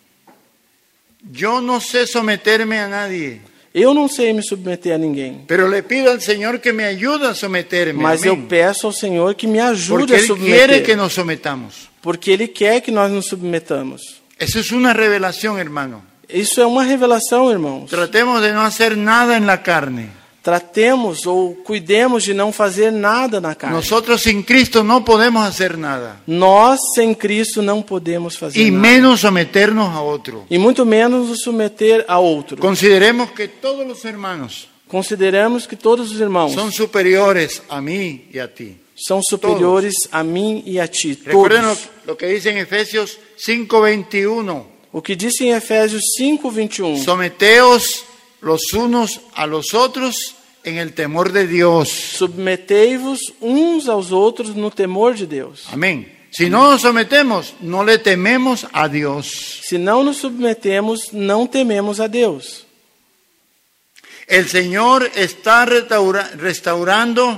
Yo no sé someterme a nadie, Eu não sei me submeter a ninguém, pero le pido al Señor que me ayude a someterme. mas eu Amén. peço ao Senhor que me ajude Porque a Él quiere que submeter, nos sometamos. porque Ele quer que nós nos submetamos. Eso es una revelación, hermano. Isso é uma revelação, irmãos. Tratemos de no hacer nada en la carne. Tratemos ou cuidemos de não fazer nada na carne. Nosotros sin Cristo no podemos hacer nada. Nós, sem Cristo, não podemos fazer Y nada. menos someternos a otro. E muito menos nos submeter a outro. Consideremos que todos los hermanos Consideramos que todos os irmãos son superiores a mí y a ti. são superiores a mim e a ti. Recuerden Todos. lo que dice en Efesios 5:21. O que diz em Efésios 5:21. Someteos los unos a los otros en el temor de Dios. Submetei-vos uns aos outros no temor de Deus. Amén. Si no nos sometemos, no le tememos a Dios. Se não nos submetemos, não tememos a Deus. El Señor está restaurando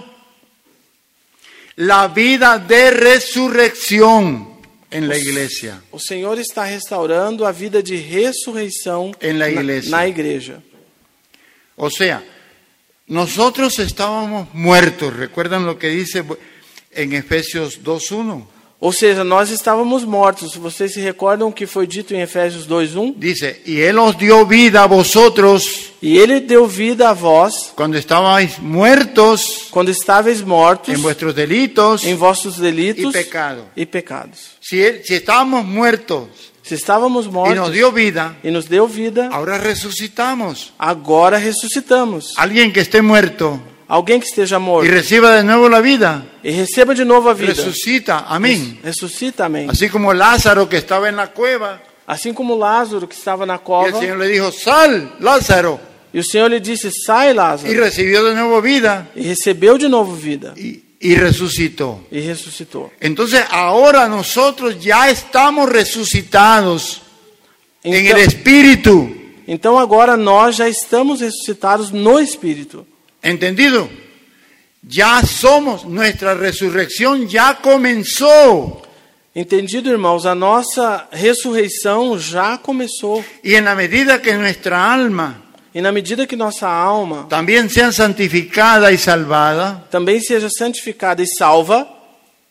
la vida de resurrección en la iglesia. O Senhor está restaurando a vida de ressurreição En la iglesia. na igreja. O sea, nosotros estábamos muertos. ¿Recuerdan lo que dice en Efesios 2:1? Ou seja, nós estávamos mortos. Vocês se recordam o que foi dito em Efésios 2:1? Dice, y Él os dio vida a vosotros E Ele deu vida a vós cuando estabais muertos quando estáveis mortos en vuestros delitos em vossos delitos y pecados. pecados. Si estábamos muertos Se estávamos y nos mortos dio vida, e nos deu vida, ahora resucitamos. agora ressuscitamos. Alguien que esté muerto Alguém que esteja y morto reciba de nuevo la vida, e receba de novo a vida. resucita. Amén. Ressuscita, amém. Así como Lázaro que estaba en la cueva Assim como Lázaro que estava na y el cova, Señor le dijo, sal, Lázaro, e o Senhor lhe disse: sai, y Lázaro. recibió de nuevo vida E recebeu de novo vida y resucitó. e ressuscitou. Entonces ahora nosotros ya estamos resucitados en el Espíritu. Então agora nós já estamos ressuscitados no Espírito. ¿Entendido? Ya somos, nuestra resurrección ya comenzó. Entendido, irmãos? A nossa ressurreição já começou. Y en la medida que nuestra alma E na medida que nossa alma también sea santificada y salvada, também seja santificada e salva,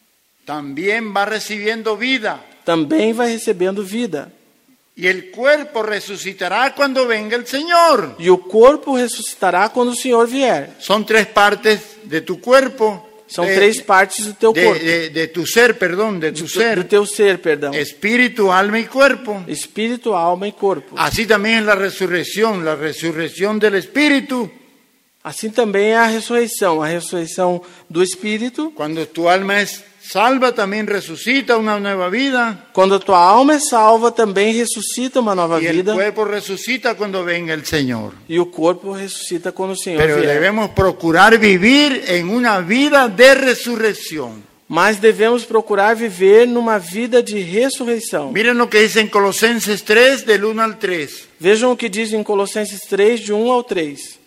también va recibiendo vida. também vai recebendo vida. Y el cuerpo resucitará cuando venga el Señor. E o corpo ressuscitará quando o Senhor vier. Son tres partes de tu cuerpo. São três partes do teu corpo. De tu ser, perdón, de tu Do ser. teu ser, perdão. Espíritu, alma y cuerpo. Espírito, alma e corpo. Así también es la resurrección del Espíritu. Assim também é a ressurreição do Espírito. Cuando tu alma es salva, también resucita una nueva vida. Quando a tua alma é salva, também ressuscita uma nova Y el vida. cuerpo resucita cuando venga el Señor. E o corpo ressuscita quando o Senhor Pero vier. debemos procurar vivir en una vida de resurrección. Mas devemos procurar viver numa vida de ressurreição. Miren lo que dice en Colosenses 3, del 1 al 3. Vejam o que diz em Colossenses 3, de 1 ao 3.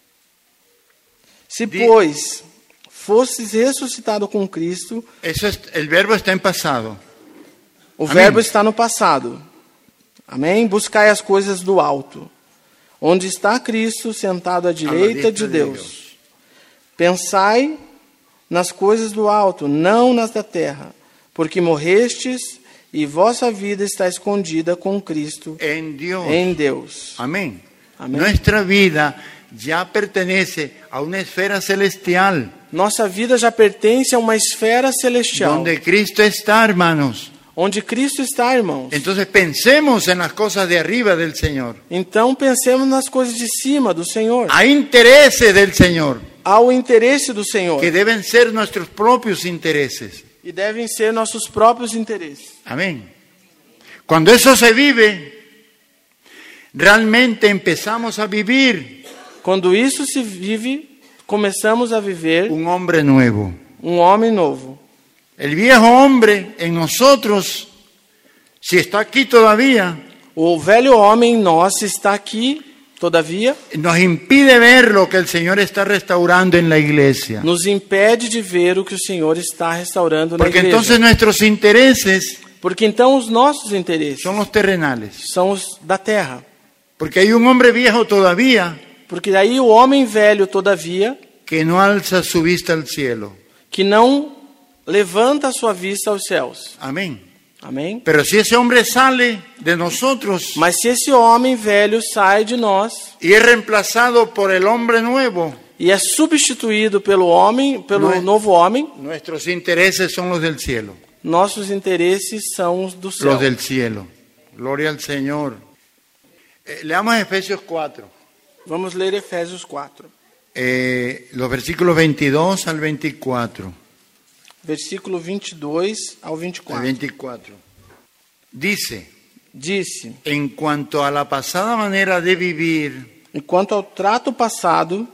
Se, pois, fostes ressuscitado com Cristo, El verbo está en pasado. o Amém. verbo está no passado. Amém? Buscai as coisas do alto, onde está Cristo sentado à direita de Deus. Pensai nas coisas do alto, não nas da terra, porque morrestes e vossa vida está escondida com Cristo En Dios. em Deus. Amén. Amén. Nuestra vida ya pertenece a una esfera celestial, Nossa vida já pertence a uma esfera celestial, donde Cristo está, hermanos. onde Cristo está, irmãos. Entonces pensemos en las cosas de arriba del Señor. Então pensemos nas coisas de cima do Senhor. Hay intereses del Señor, Ao interesse do Senhor. que deben ser nuestros propios intereses. E devem ser nossos próprios interesses. Amén. Cuando eso se vive, realmente empezamos a vivir Quando isso se vive, começamos a viver un hombre nuevo. homem novo. El viejo hombre en nosotros, si está aquí todavía, O velho homem em nós está aqui, todavia, nos impide ver lo que el Señor está restaurando en la iglesia. nos impede de ver o que o Senhor está restaurando na Porque igreja. entonces nuestros intereses Porque então os nossos interesses son los terrenales. são os da terra. Porque hay un hombre viejo todavía Porque daí o homem velho, todavia, que no alza su vista al cielo. que não levanta a sua vista aos céus. Amén. Amém? Pero si ese hombre sale de nosotros Mas se esse homem velho sai de nós y es reemplazado por el hombre nuevo, e é substituído pelo homem, pelo Não é- novo homem, nuestros intereses son los del cielo. nossos interesses são os do céu. Los del cielo. Gloria al Señor. Leamos Efesios 4. Vamos ler Efésios 4, Los versículos 22 al 24. versículo 22 ao Al 24. 24. Dice, Disse: en cuanto a la pasada manera de vivir, enquanto ao trato passado,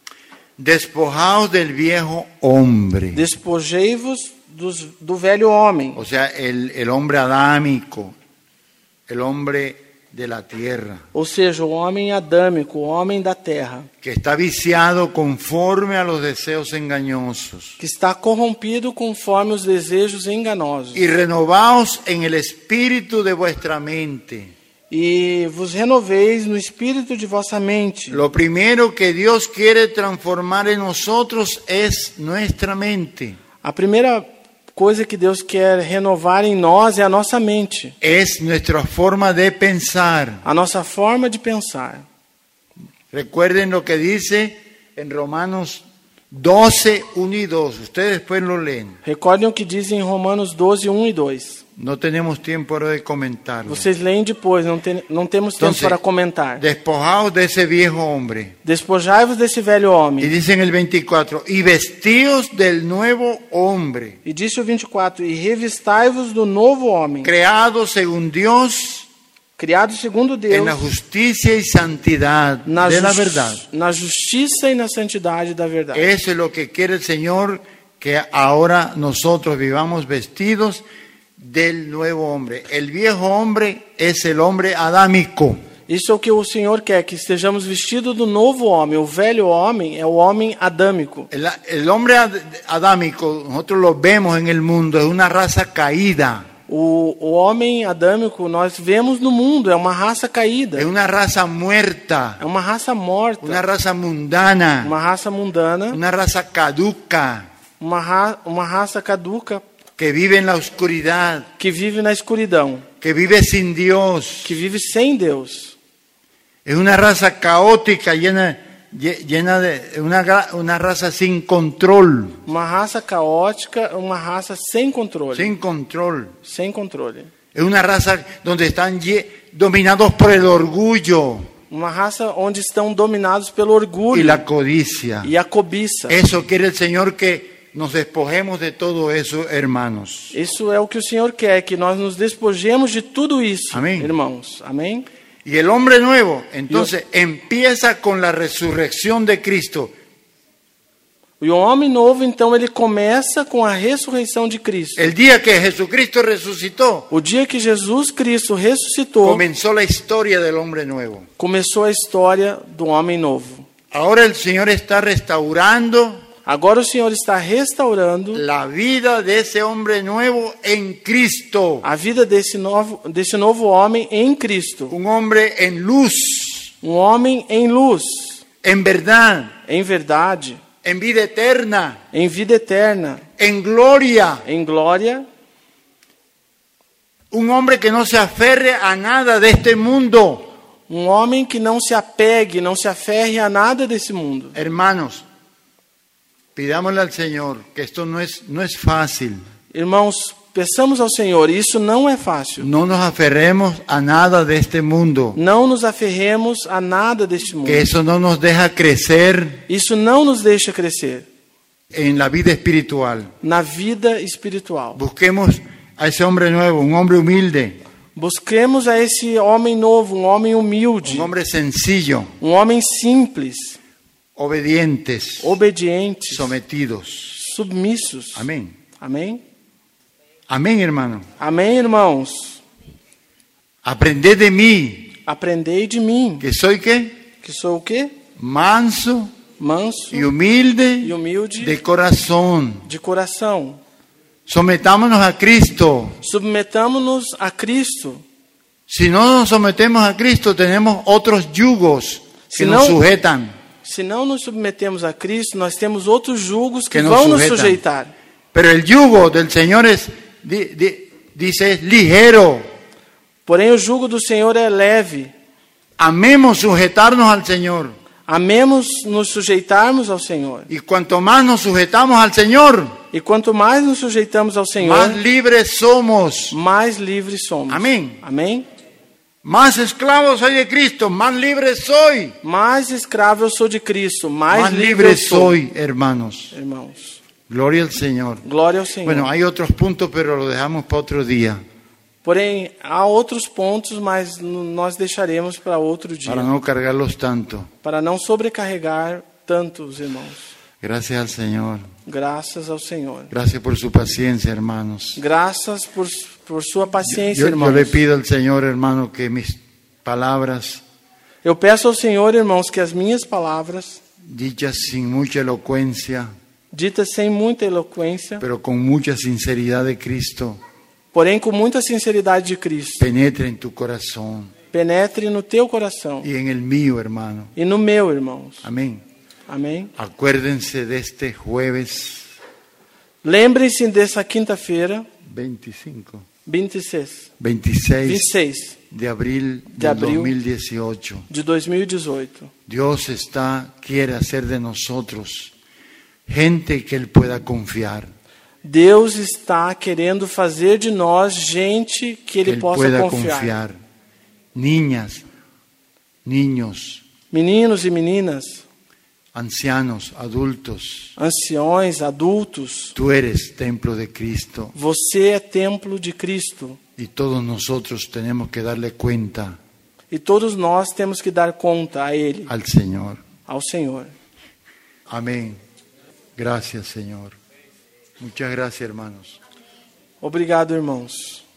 despojaos del viejo hombre. despojei-vos do velho homem, O sea, el hombre adámico, el hombre de la tierra, ou seja, o homem adâmico, o homem da terra, que está viciado conforme a los deseos engañosos. que está corrompido conforme os desejos enganosos. Y renovaos en el espíritu de vuestra mente. E vos renoveis no espírito de vossa mente. Lo primero que Dios quiere transformar en nosotros es nuestra mente. A primeira coisa que Deus quer renovar em nós é a nossa mente, Es nuestra forma de pensar. a nossa forma de pensar. Recuerden lo que dice en Romanos 12, 1 y 2. Ustedes después lo leen. Recordem o que diz em Romanos 12, 1 e 2. No tenemos tiempo ahora de comentarlo. Vocês leem depois, não temos tempo Entonces, para comentar. despojaos de ese viejo hombre. Despojai-vos desse velho Y homem. dice en el 24, y vestíos del nuevo hombre, E disse o 24, e revistai-vos do novo homem, creado según Dios criado segundo Deus, en la justicia y santidad de la verdad. na justiça e na santidade da verdade. Eso es lo que quiere el Señor, que ahora nosotros vivamos vestidos del nuevo hombre. El viejo hombre es el hombre adámico. Isso é o que o Senhor quer, que estejamos vestidos do novo homem. O velho homem é o homem adâmico. El hombre adámico, nosotros lo vemos en el mundo, es una raza caída. O homem adâmico nós vemos no mundo, é uma raça caída. Es una raza muerta, É uma raça morta, una raza mundana, uma raça mundana, una raza caduca, uma raça caduca, que vive en la oscuridad, que vive na escuridão, que vive sin Dios. que vive sem Deus. Es una raza caótica, llena de una raza sin control. Uma raça caótica, uma raça sem controle. Sin control. Sem controle. Es una raza donde están dominados por el orgullo Uma raça onde estão dominados pelo orgulho y la codicia. e a cobiça. Eso quiere el Señor, que nos despojemos de todo eso, hermanos. Isso é o que o Senhor quer, que nós nos despojemos de tudo isso, Amém. irmãos. Amém? Y el hombre nuevo, entonces, empieza con la resurrección de Cristo. E o homem novo, então, ele começa com a ressurreição de Cristo. El día que Jesucristo resucitó, O dia que Jesus Cristo ressuscitou, comenzó la historia del hombre nuevo. começou a história do homem novo. Ahora el Señor está restaurando Agora o Senhor está restaurando la vida de ese hombre nuevo en Cristo. a vida desse novo homem em Cristo. Un hombre en luz, Um homem em luz, en verdad, em verdade, en vida eterna, em vida eterna, en gloria. em glória. Un hombre que no se aferre a nada de este mundo. Um homem que não se apegue, não se aferre a nada desse mundo. Hermanos, pidámosle al Señor que esto no es fácil. Irmãos, peçamos ao Senhor, isso não é fácil. No nos aferremos a nada de este mundo. Não nos aferremos a nada deste mundo. Que eso no nos deja crecer Isso não nos deixa crescer en la vida espiritual. na vida espiritual. Busquemos a ese hombre nuevo, un hombre humilde, Busquemos a esse homem novo, um homem humilde, un hombre sencillo, um homem simples, obedientes, obedientes, sometidos. submissos. Amén. Amém? Amén, hermano. Amém, irmãos? Aprended de mí, Aprendei de mim, que soy qué? que sou o quê? Manso Manso y humilde e humilde de corazón. de coração. Sometámonos a Cristo. Submetamo-nos a Cristo. Si no nos sometemos a Cristo, tenemos otros yugos que Si nos no- sujetan. Se não nos submetemos a Cristo, nós temos outros julgos que Que nos vão nos sujetam. sujeitar. Pero el yugo del Señor dice, es ligero. Porém, o jugo do Senhor é leve. Amemos sujetarnos al Señor. Amemos nos sujeitarmos ao Senhor. Y cuanto más nos sujetamos al Señor, E quanto mais nos sujeitamos ao Senhor, más libres somos. mais livres somos. Amém. Amém? Más esclavo soy de Cristo, más libre soy. Mais escravo eu sou de Cristo, mais Más livre libre eu sou. soy, hermanos. Irmãos, Gloria al Señor. glória ao Senhor. Bueno, hay otros puntos, pero lo dejamos para otro día, Porém, há outros pontos, mas nós deixaremos para outro dia, para no cargarlos tanto. para não sobrecarregar tanto os irmãos. Gracias al Señor. Graças ao Senhor. Gracias por su paciencia, hermanos. Graças por sua paciência, Yo irmãos. le pido al Señor, hermano, que mis palabras, Eu peço ao Senhor, irmãos, que as minhas palavras, dichas sin mucha elocuencia, ditas sem muita eloquência, pero con mucha sinceridad de Cristo, porém com muita sinceridade de Cristo, penetre en tu corazón penetre no teu coração y en el mío, hermano. e no meu, irmãos. Amén. Amém? Acuérdense de este jueves Lembrem-se dessa quinta-feira, 25, 26 de abril De del abril. 2018. de 2018. Dios quiere hacer de nosotros gente que Él pueda confiar, Deus está querendo fazer de nós gente que que Ele Él possa pueda confiar. confiar. Niñas, niños, Meninos e meninas, ancianos, adultos, anciões, adultos, tú eres templo de Cristo você é templo de Cristo. y todos nosotros tenemos que darle cuenta E todos nós temos que dar conta a Ele, al Señor. ao Senhor. Amén. Gracias, Señor. Muchas gracias, hermanos. Obrigado, irmãos.